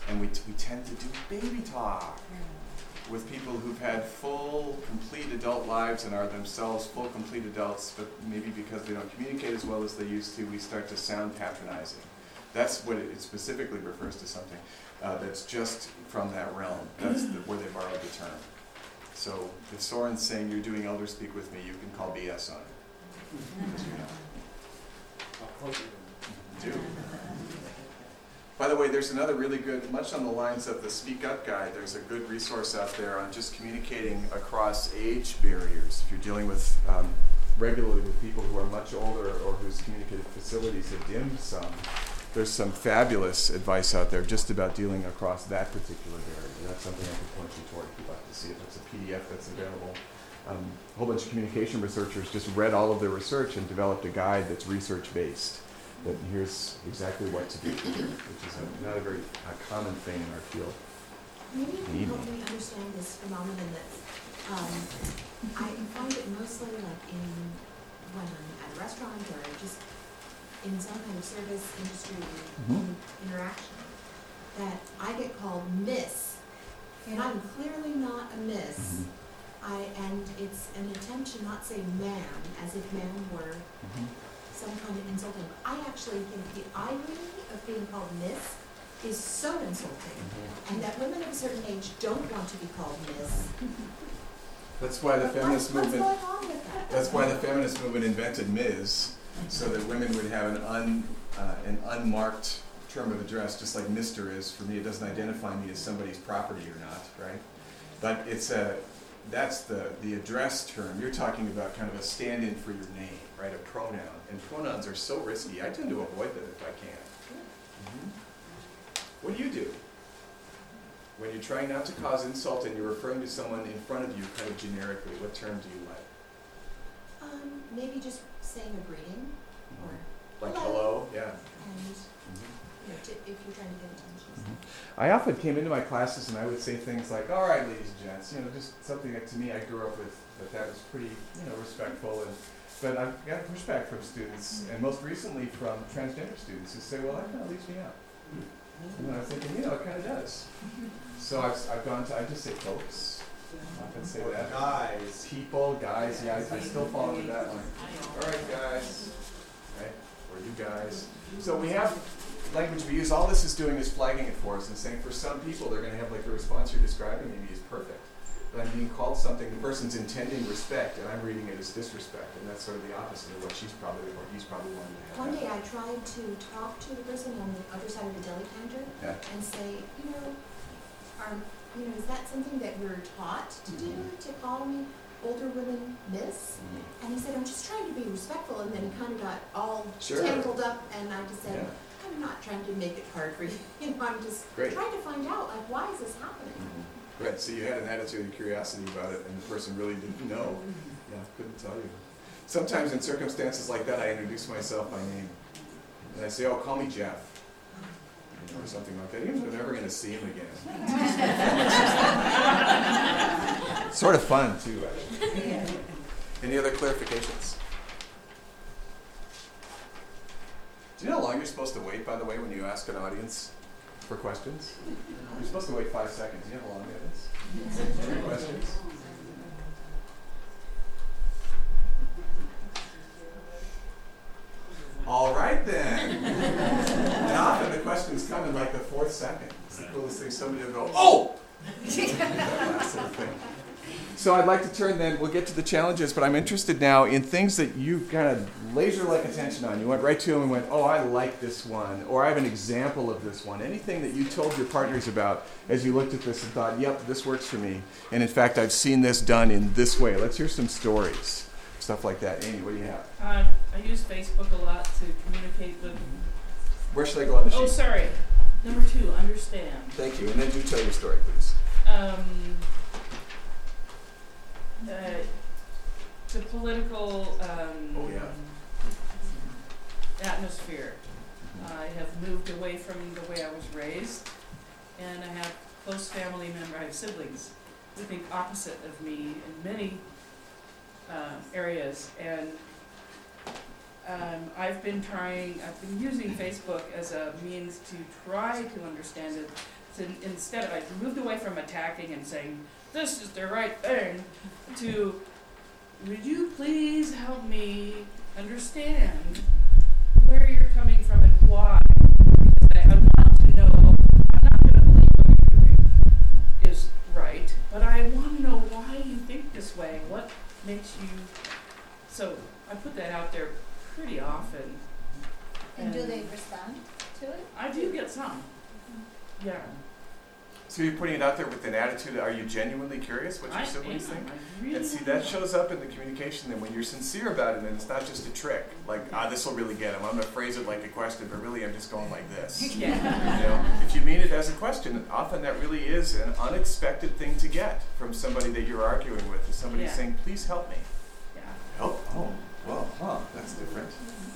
And we, t- we tend to do baby talk with people who've had full, complete adult lives and are themselves full, complete adults, but maybe because they don't communicate as well as they used to, we start to sound patronizing. That's what it, it specifically refers to, something uh, that's just from that realm. That's the, where they borrowed the term. So if Soren's saying you're doing elder speak with me, you can call B S on it. As you know. Do. By the way, there's another really good, much on the lines of the Speak Up Guide, there's a good resource out there on just communicating across age barriers. If you're dealing with um, regularly with people who are much older or whose communicative facilities have dimmed some, there's some fabulous advice out there just about dealing across that particular barrier. That's something I can point you toward if you'd like to see it. It's a P D F that's available. Um, a whole bunch of communication researchers just read all of their research and developed a guide that's research-based. That here's exactly what to do, which is a, not a very a common thing in our field. Maybe you can help me understand this phenomenon that's, um, I find it mostly like in, when I'm at a restaurant or just in some kind of service industry Mm-hmm. interaction, that I get called Miss, and I'm clearly not a Miss. Mm-hmm. I, and it's an attempt to not say ma'am, as if ma'am were Mm-hmm. some kind of insulting. I actually think the irony of being called Miss is so insulting, and that women of a certain age don't want to be called Miss. That's why the But feminist what's, movement. What's going on with that? That's why the feminist movement invented Miz, so that women would have an un uh, an unmarked term of address, just like Mister is for me. It doesn't identify me as somebody's property or not, right? But it's a that's the the address term. You're talking about kind of a stand-in for your name, right? A pronoun, and pronouns are so risky. I tend to avoid them if I can. Mm-hmm. What do you do when you're trying not to cause insult and you're referring to someone in front of you, kind of generically? What term do you like? Um, maybe just saying a greeting, or Like hello, hello, yeah. and Mm-hmm. you know, to, if you're trying to get attention. Mm-hmm. I often came into my classes and I would say things like, all right, ladies and gents, you know, just something that to me I grew up with, that that was pretty, you know, respectful. And but I've got pushback from students, and most recently from transgender students who say, well, that kind of leaves me out. And I'm thinking, you know, it kind of does. So I've, I've gone to, I just say folks. I often say Or that. guys. People, guys, yeah, I, I still fall into that one. All right, guys. Right? Or you guys. So we have language we use. All this is doing is flagging it for us and saying for some people they're going to have like the response you're describing maybe is perfect. But I'm being called something, the person's intending respect, and I'm reading it as disrespect, and that's sort of the opposite of what she's probably, or he's probably wanting to have. One day I tried to talk to the person on the other side of the deli counter Yeah. and say, you know, are, you know, is that something that you're taught to do, to call me older women Miss? Mhm. And he said, I'm just trying to be respectful, and then he kind of got all Sure. tangled up, and I just said, Yeah. I'm not trying to make it hard for you, you know, I'm just Great. trying to find out, like, why is this happening? Mhm. Right, so you had an attitude of curiosity about it, and the person really didn't know. Yeah, couldn't tell you. Sometimes in circumstances like that, I introduce myself by name. And I say, oh, call me Jeff. You know, or something like that, even if I'm never going to see him again. Sort of fun, too, actually. Any other clarifications? Do you know how long you're supposed to wait, by the way, when you ask an audience for questions? You're supposed to wait five seconds. Do you know how long that is? Any questions? All right, then. And often the questions come in like the fourth second. It's the coolest thing. Somebody will go, oh! That last sort of thing. So I'd like to turn then, we'll get to the challenges, but I'm interested now in things that you kind of laser-like attention on. You went right to them and went, oh, I like this one, or I have an example of this one. Anything that you told your partners about as you looked at this and thought, yep, this works for me. And in fact, I've seen this done in this way. Let's hear some stories, stuff like that. Amy, what do you have? Um, I use Facebook a lot to communicate with... Where should I go on the sheet? Oh, sorry. Number two, understand. Thank you. And then do tell your story, please. Um... Uh, the political um, Oh, yeah. atmosphere. I have moved away from the way I was raised, and I have close family members, I have siblings who think opposite of me in many uh, areas, and um, I've been trying, I've been using Facebook as a means to try to understand it, So instead of, I moved away from attacking and saying, this is the right thing, to, would you please help me understand where you're coming from and why? I, I want to know, I'm not going to believe what you're doing is right, but I want to know why you think this way, what makes you, so I put that out there pretty often. And do they respond to it? I do get some, yeah. So you're putting it out there with an attitude, are you genuinely curious what your I siblings am, think? I really And see, am. that shows up in the communication then when you're sincere about it and it's not just a trick. Like, ah, this will really get them. I'm going to phrase it like a question, but really I'm just going like this. Yeah. You know, if you mean it as a question, often that really is an unexpected thing to get from somebody that you're arguing with. Is somebody Yeah. saying, please help me. Yeah. Help? Oh, well, huh, that's different.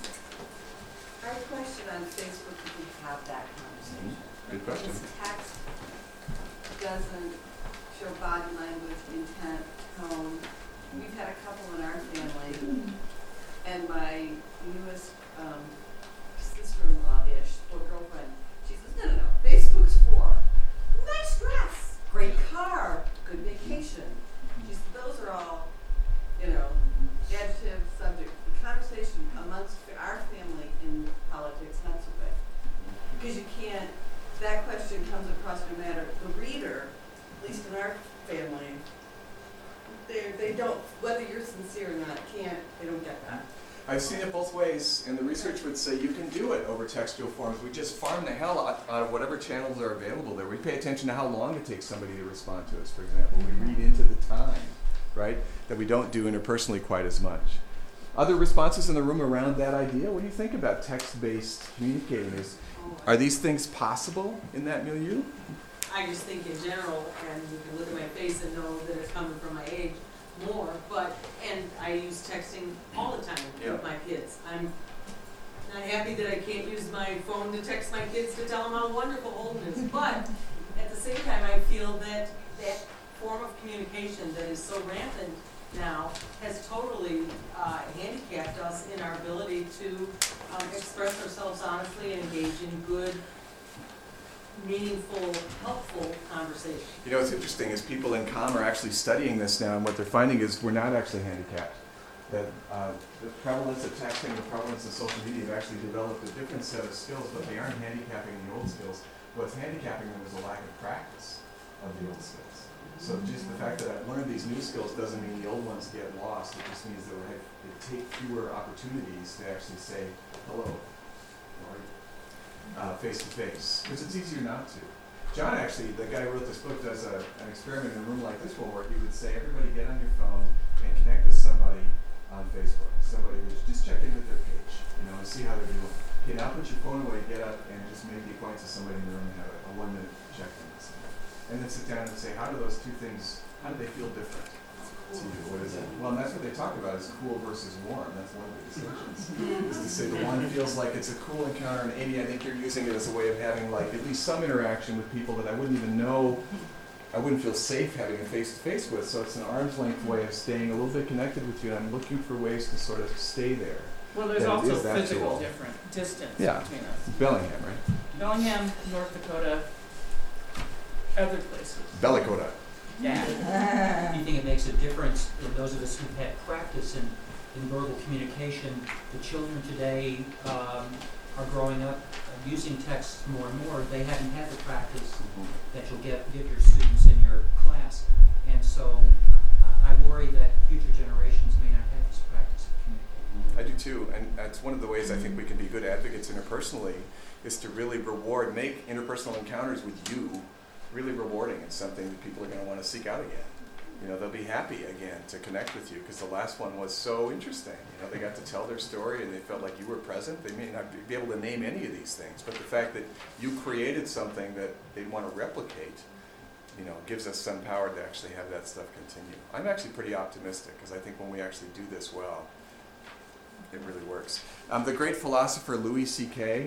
I question on Facebook if we have that conversation. Good question. This text doesn't show body language, intent, tone. We've had a couple in our family, and my newest um, sister-in-law-ish, or girlfriend, she says, no, no, no, Facebook's for nice dress, great car, good vacation. She said, those are all, you know, adjective, subject. The conversation amongst our family in politics, not so good. Because you can't, that question comes across no matter, the reader, at least in our family, they they don't, whether you're sincere or not, can't, they don't get that. I've seen it both ways, and the research would say you can do it over textual forms. We just farm the hell out, out of whatever channels are available there. We pay attention to how long it takes somebody to respond to us, for example. We read into the time, right, that we don't do interpersonally quite as much. Other responses in the room around that idea? What do you think about text-based communicating? Is, are these things possible in that milieu? I just think in general, and you can look at my face and know that it's coming from my age more, but, and I use texting all the time Yeah. with my kids. I'm not happy that I can't use my phone to text my kids to tell them how wonderful Holden is, but at the same time, I feel that that form of communication that is so rampant now has totally uh, handicapped us in our ability to um, express ourselves honestly and engage in good, meaningful, helpful conversation. You know, what's interesting is people in comm are actually studying this now, and what they're finding is we're not actually handicapped. That uh, the prevalence of texting, the prevalence of social media have actually developed a different set of skills, but they aren't handicapping the old skills. What's handicapping them is a lack of practice of the old skills. So just the fact that I've learned these new skills doesn't mean the old ones get lost. It just means that we have, it take fewer opportunities to actually say hello, or uh, face to face, because it's easier not to. John actually, the guy who wrote this book, does a, an experiment in a room like this one where he would say, everybody get on your phone and connect with somebody on Facebook. Somebody would just check in with their page, you know, and see how they're doing. Okay, now put your phone away, get up, and just make the acquaintance of somebody in the room and have a, a one-minute check-in with somebody. And then sit down and say, how do those two things, how do they feel different to you? What is it? Well, and that's what they talk about is cool versus warm. That's one of the distinctions. Is to say the one feels like it's a cool encounter, and Amy, I think you're using it as a way of having like at least some interaction with people that I wouldn't even know, I wouldn't feel safe having a face-to-face with. So it's an arm's length way of staying a little bit connected with you, and I'm looking for ways to sort of stay there. Well, there's That it also is that physical tool. different distance Yeah. between us. Bellingham, right? Bellingham, North Dakota, other places. Bellicota. Yeah. Do you think it makes a difference in those of us who've had practice in, in verbal communication? The children today um, are growing up uh, using text more and more. They haven't had the practice that you'll get give your students in your class, and so uh, I worry that future generations may not have this practice of communicating. I do too, and that's one of the ways I think we can be good advocates interpersonally, is to really reward, make interpersonal encounters with you really rewarding and something that people are going to want to seek out again. You know, they'll be happy again to connect with you because the last one was so interesting. You know, they got to tell their story and they felt like you were present. They may not be able to name any of these things, but the fact that you created something that they'd want to replicate, you know, gives us some power to actually have that stuff continue. I'm actually pretty optimistic because I think when we actually do this well, it really works. Um, the great philosopher Louis C K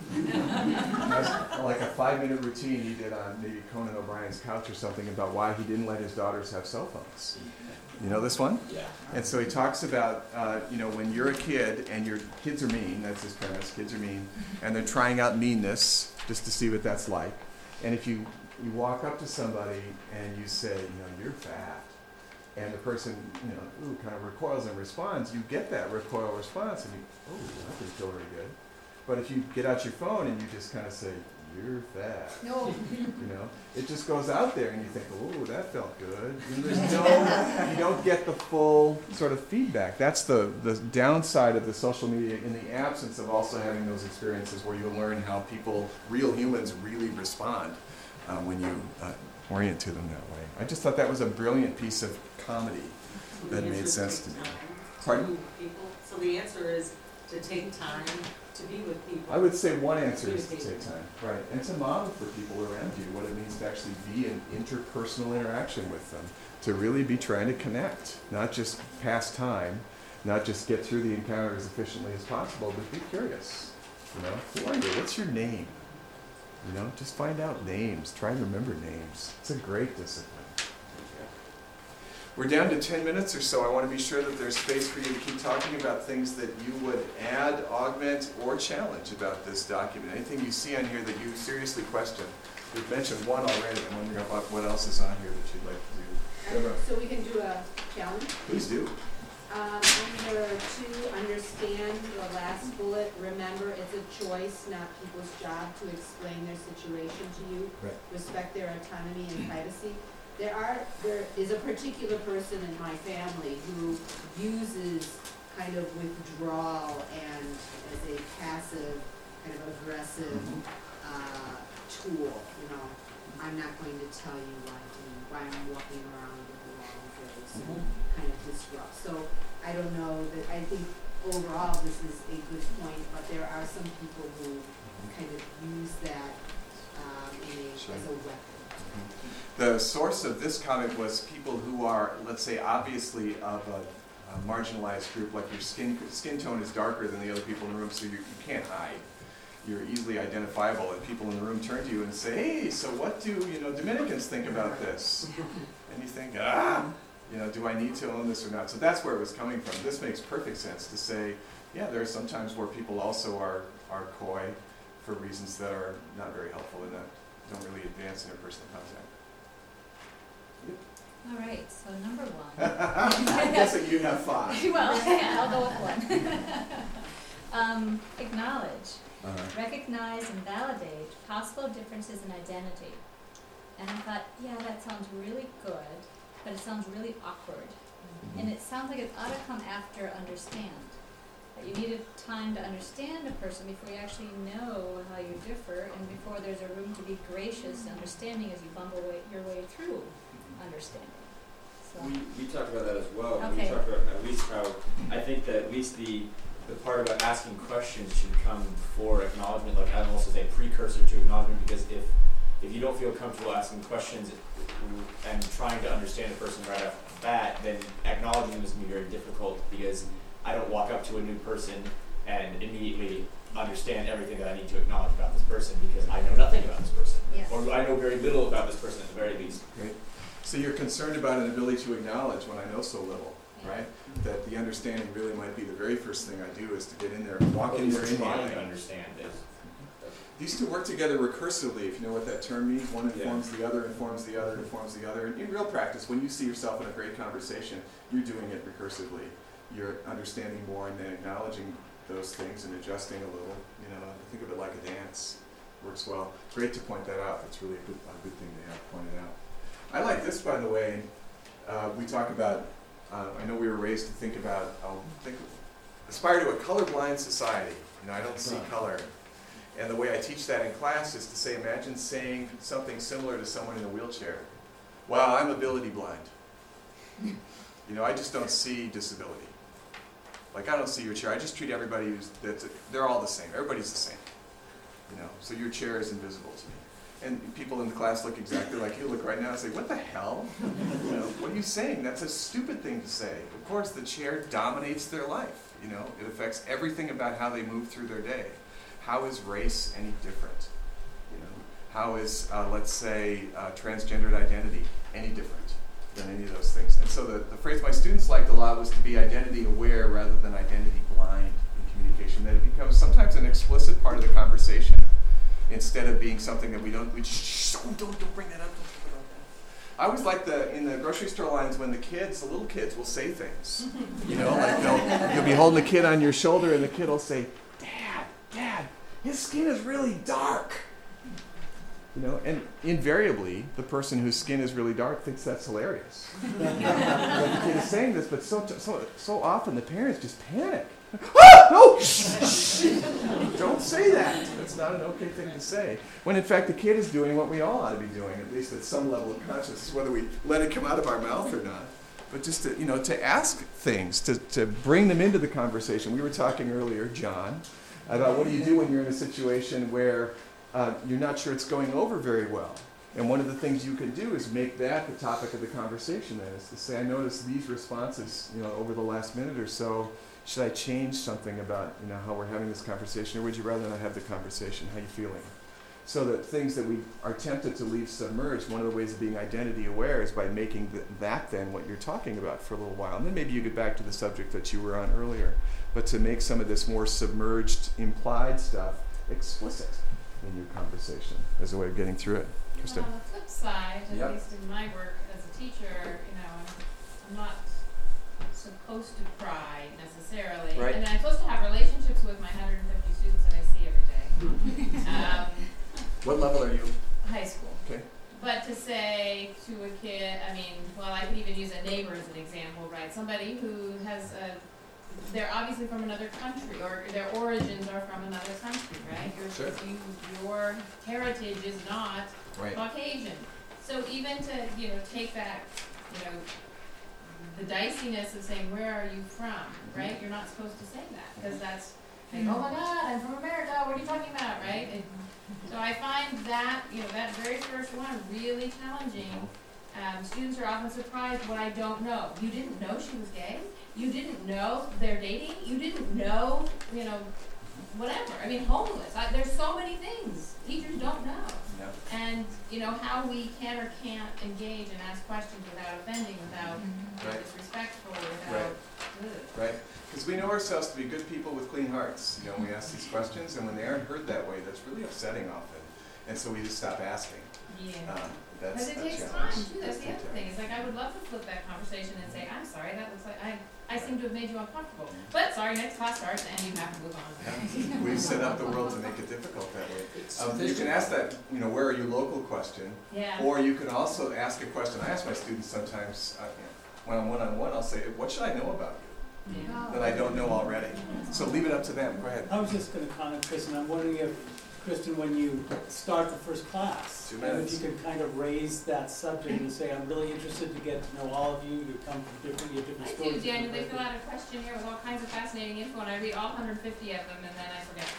has like a five-minute routine he did on maybe Conan O'Brien's couch or something about why he didn't let his daughters have cell phones. You know this one? Yeah. And so he talks about, uh, you know, when you're a kid and your kids are mean, that's his premise, kids are mean, and they're trying out meanness just to see what that's like. And if you, you walk up to somebody and you say, you know, you're fat, and the person, you know, ooh, kind of recoils and responds, you get that recoil response, and you, oh, that didn't feel very good. But if you get out your phone and you just kind of say, you're fat, No. you know, it just goes out there, and you think, oh, that felt good. And there's no, you don't get the full sort of feedback. That's the, the downside of the social media, in the absence of also having those experiences where you learn how people, real humans, really respond uh, when you uh, orient to them that way. I just thought that was a brilliant piece of comedy that made sense to me. Pardon? People. So the answer is to take time to be with people. I would say one answer is to take time, right, and to model for people around you what it means to actually be in interpersonal interaction with them, to really be trying to connect, not just pass time, not just get through the encounter as efficiently as possible, but be curious. You know, who are you? What's your name? You know, just find out names. Try and remember names. It's a great discipline. We're down to ten minutes or so. I want to be sure that there's space for you to keep talking about things that you would add, augment, or challenge about this document. Anything you see on here that you seriously question. We've mentioned one already. I'm wondering about what else is on here that you'd like to do. Deborah, So we can do a challenge. please do. Um, Under two, understand the last bullet, remember it's a choice, not people's job to explain their situation to you. Right. Respect their autonomy and privacy. There are, there is a particular person in my family who uses kind of withdrawal and as a passive, kind of aggressive uh, tool, you know. I'm not going to tell you why, why I'm walking around with the wrong face, and kind of disrupt. So I don't know that, I think overall this is a good point, but there are some people who kind of use that um, in a, Sure. as a weapon. The source of this comment was people who are, let's say, obviously of a, a marginalized group, like your skin skin tone is darker than the other people in the room, so you, you can't hide. You're easily identifiable, and people in the room turn to you and say, hey, so what do, you know, Dominicans think about this? And you think, ah, you know, do I need to own this or not? So that's where it was coming from. This makes perfect sense to say, yeah, there are some times where people also are, are coy for reasons that are not very helpful and that don't really advance interpersonal contact. All right, so number one. I'm guessing you have five. Well, yeah, I'll go with one. um, acknowledge, Uh-huh. recognize, and validate possible differences in identity. And I thought, yeah, that sounds really good, but it sounds really awkward. And it sounds like it ought to come after understand. That you needed time to understand a person before you actually know how you differ, and before there's a room to be gracious and understanding as you bumble way, your way through understanding. So. We, we talked about that as well. Okay. We talked about at least how I think that at least the the part about asking questions should come before acknowledgement. Like I'd also say precursor to acknowledgement, because if if you don't feel comfortable asking questions and trying to understand a person right off the bat, then acknowledging them is going to be very difficult, because I don't walk up to a new person and immediately understand everything that I need to acknowledge about this person, because I know nothing about this person. Yes. Or I know very little about this person at the very least. Great. So you're concerned about an ability to acknowledge when I know so little, right? That the understanding really might be the very first thing I do is to get in there, walk in there trying immediately. to understand it. These two work together recursively, if you know what that term means. One informs the other, informs the other, informs the other. And in real practice, when you see yourself in a great conversation, you're doing it recursively. You're understanding more and then acknowledging those things and adjusting a little. You know, think of it like a dance. Works well. Great to point that out. That's really a good, a good thing to have pointed out. I like this, by the way. Uh, we talk about, uh, I know we were raised to think about, I'll think, aspire to a colorblind society. You know, I don't see color. And the way I teach that in class is to say, imagine saying something similar to someone in a wheelchair. Well, I'm ability blind. You know, I just don't see disability. Like, I don't see your chair. I just treat everybody who's, that's, they're all the same. Everybody's the same. You know, so your chair is invisible to me. And people in the class look exactly like you look right now and say, what the hell? You know, what are you saying? That's a stupid thing to say. Of course, the chair dominates their life. You know, it affects everything about how they move through their day. How is race any different? You know, how is, uh, let's say, uh, transgendered identity any different than any of those things? And so the, the phrase my students liked a lot was to be identity aware rather than identity blind in communication, that it becomes sometimes an explicit part of the conversation. instead of being something that we don't, we just, shh, don't, don't, don't bring that up, don't talk about that. I always like the, in the grocery store lines when the kids, the little kids will say things. You know, like they'll, you'll be holding the kid on your shoulder and the kid will say, Dad, Dad, his skin is really dark. You know, and invariably, the person whose skin is really dark thinks that's hilarious. But the kid is saying this, but so, so, so often the parents just panic. Ah, no! Don't say that. That's not an okay thing to say. When in fact the kid is doing what we all ought to be doing, at least at some level of consciousness, whether we let it come out of our mouth or not. But just to, you know, to ask things, to, to bring them into the conversation. We were talking earlier, John, about what do you do when you're in a situation where uh, you're not sure it's going over very well. And one of the things you can do is make that the topic of the conversation then, is to say, I noticed these responses, you know, over the last minute or so. Should I change something about, you know, how we're having this conversation, or would you rather not have the conversation? How are you feeling? So that things that we are tempted to leave submerged, one of the ways of being identity aware is by making th- that then what you're talking about for a little while. And then maybe you get back to the subject that you were on earlier. But to make some of this more submerged, implied stuff explicit in your conversation as a way of getting through it. Kristen? On the flip side, at Yep. least in my work as a teacher, you know, I'm, I'm not supposed to pry necessarily. Right. And I'm supposed to have relationships with my one hundred fifty students that I see every day. um, What level are you? high school. Okay. But to say to a kid, I mean, well, I could even use a neighbor as an example, right? Somebody who has a, they're obviously from another country, or their origins are from another country, right? Your, Sure. you, your heritage is not Right. Caucasian. So even to, you know, take that, you know, the diciness of saying, where are you from, right? You're not supposed to say that, because that's like, oh my God, I'm from America, what are you talking about, right? And so I find that, you know, that very first one really challenging. Um, students are often surprised what I don't know. You didn't know she was gay? You didn't know they're dating? You didn't know, you know, whatever. I mean, homeless. I, there's so many things teachers don't know. Yep. And, you know, how we can or can't engage and ask questions without offending, without being Right. disrespectful, without, Right. ugh. Right? Because we know ourselves to be good people with clean hearts. You know, we ask these questions, and when they aren't heard that way, that's really upsetting often. And so we just stop asking. Yeah. Um, that's Because it a takes challenge. time too, that's the It other takes thing, it's like I would love to flip that conversation and say, I'm sorry, that looks like, I, I seem to have made you uncomfortable. But sorry, next class starts and you have to move on. Yeah. We've set up the world to make it difficult that way. Um, you can ask that, you know, where are you local question, Yeah. or you can also ask a question. I ask my students sometimes, uh, you know, when I'm one-on-one, I'll say, what should I know about you Yeah. that I don't know already? So leave it up to them. Go ahead. I was just gonna comment, Kristen, I'm wondering if, Kristen, when you start the first class, Two and if minutes. you can kind of raise that subject and say, I'm really interested to get to know all of you, you come from different, you have different I stories. do, Daniel, they different fill out a questionnaire with all kinds of fascinating info and I read all one hundred fifty of them and then I forget.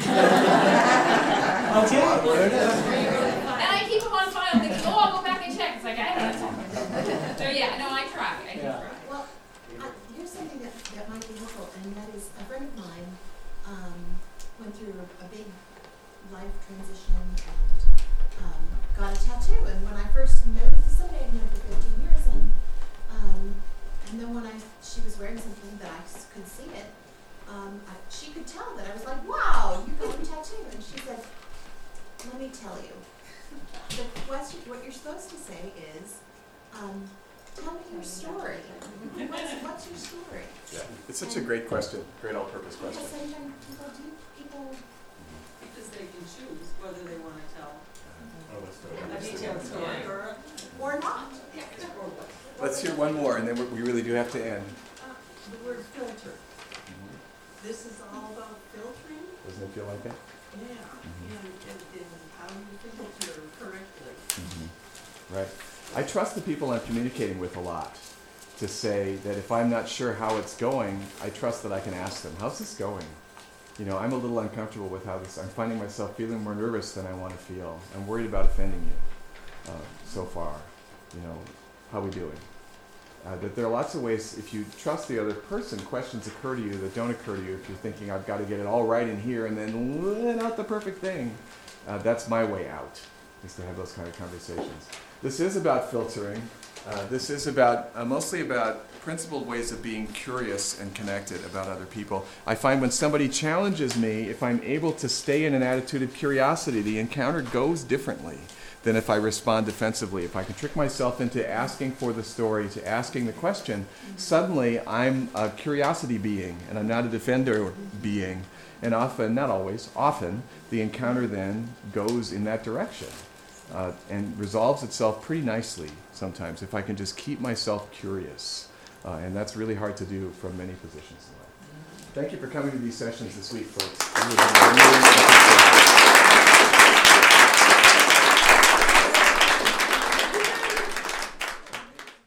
Okay. And I keep them on file, thinking, oh, I'll go back and check, it's like, I don't know. So yeah, no, I try, I do Yeah. try. Well, uh, here's something that, that might be helpful, and that is a friend of mine, um, went through a, a big life transition and, um, got a tattoo, and when I first noticed somebody I'd known for fifteen years, and, um, and then when I, she was wearing something that I s- could see it, um, I, she could tell that I was like, wow, you got a tattoo, and she said, let me tell you, the question, what you're supposed to say is, um, tell me your story. What's, what's your story? Yeah. It's such a great question, great all-purpose question. Because sometimes people do, people, Because they can choose whether they wanna tell Oh, let's do a it. detailed story or, or not. or what. Let's hear one more, and then we we really do have to end. Uh, The word filter, this is all about filtering? Doesn't it feel like that? Yeah, and, and, and how do you filter correctly? Right. I trust the people I'm communicating with a lot to say that if I'm not sure how it's going, I trust that I can ask them, how's this going? You know, I'm a little uncomfortable with how this, I'm finding myself feeling more nervous than I want to feel. I'm worried about offending you uh, so far. You know, how we doing? Uh, that there are lots of ways, if you trust the other person, questions occur to you that don't occur to you if you're thinking, I've got to get it all right in here and then let out the perfect thing. Uh, that's my way out, is to have those kind of conversations. This is about filtering. Uh, this is about uh, mostly about principled ways of being curious and connected about other people. I find when somebody challenges me, if I'm able to stay in an attitude of curiosity, the encounter goes differently than if I respond defensively. If I can trick myself into asking for the story, to asking the question, suddenly I'm a curiosity being and I'm not a defender being. And often, not always, often, the encounter then goes in that direction uh, and resolves itself pretty nicely sometimes if I can just keep myself curious. Uh, and that's really hard to do from many positions in life. Thank you for coming to these sessions this week, folks.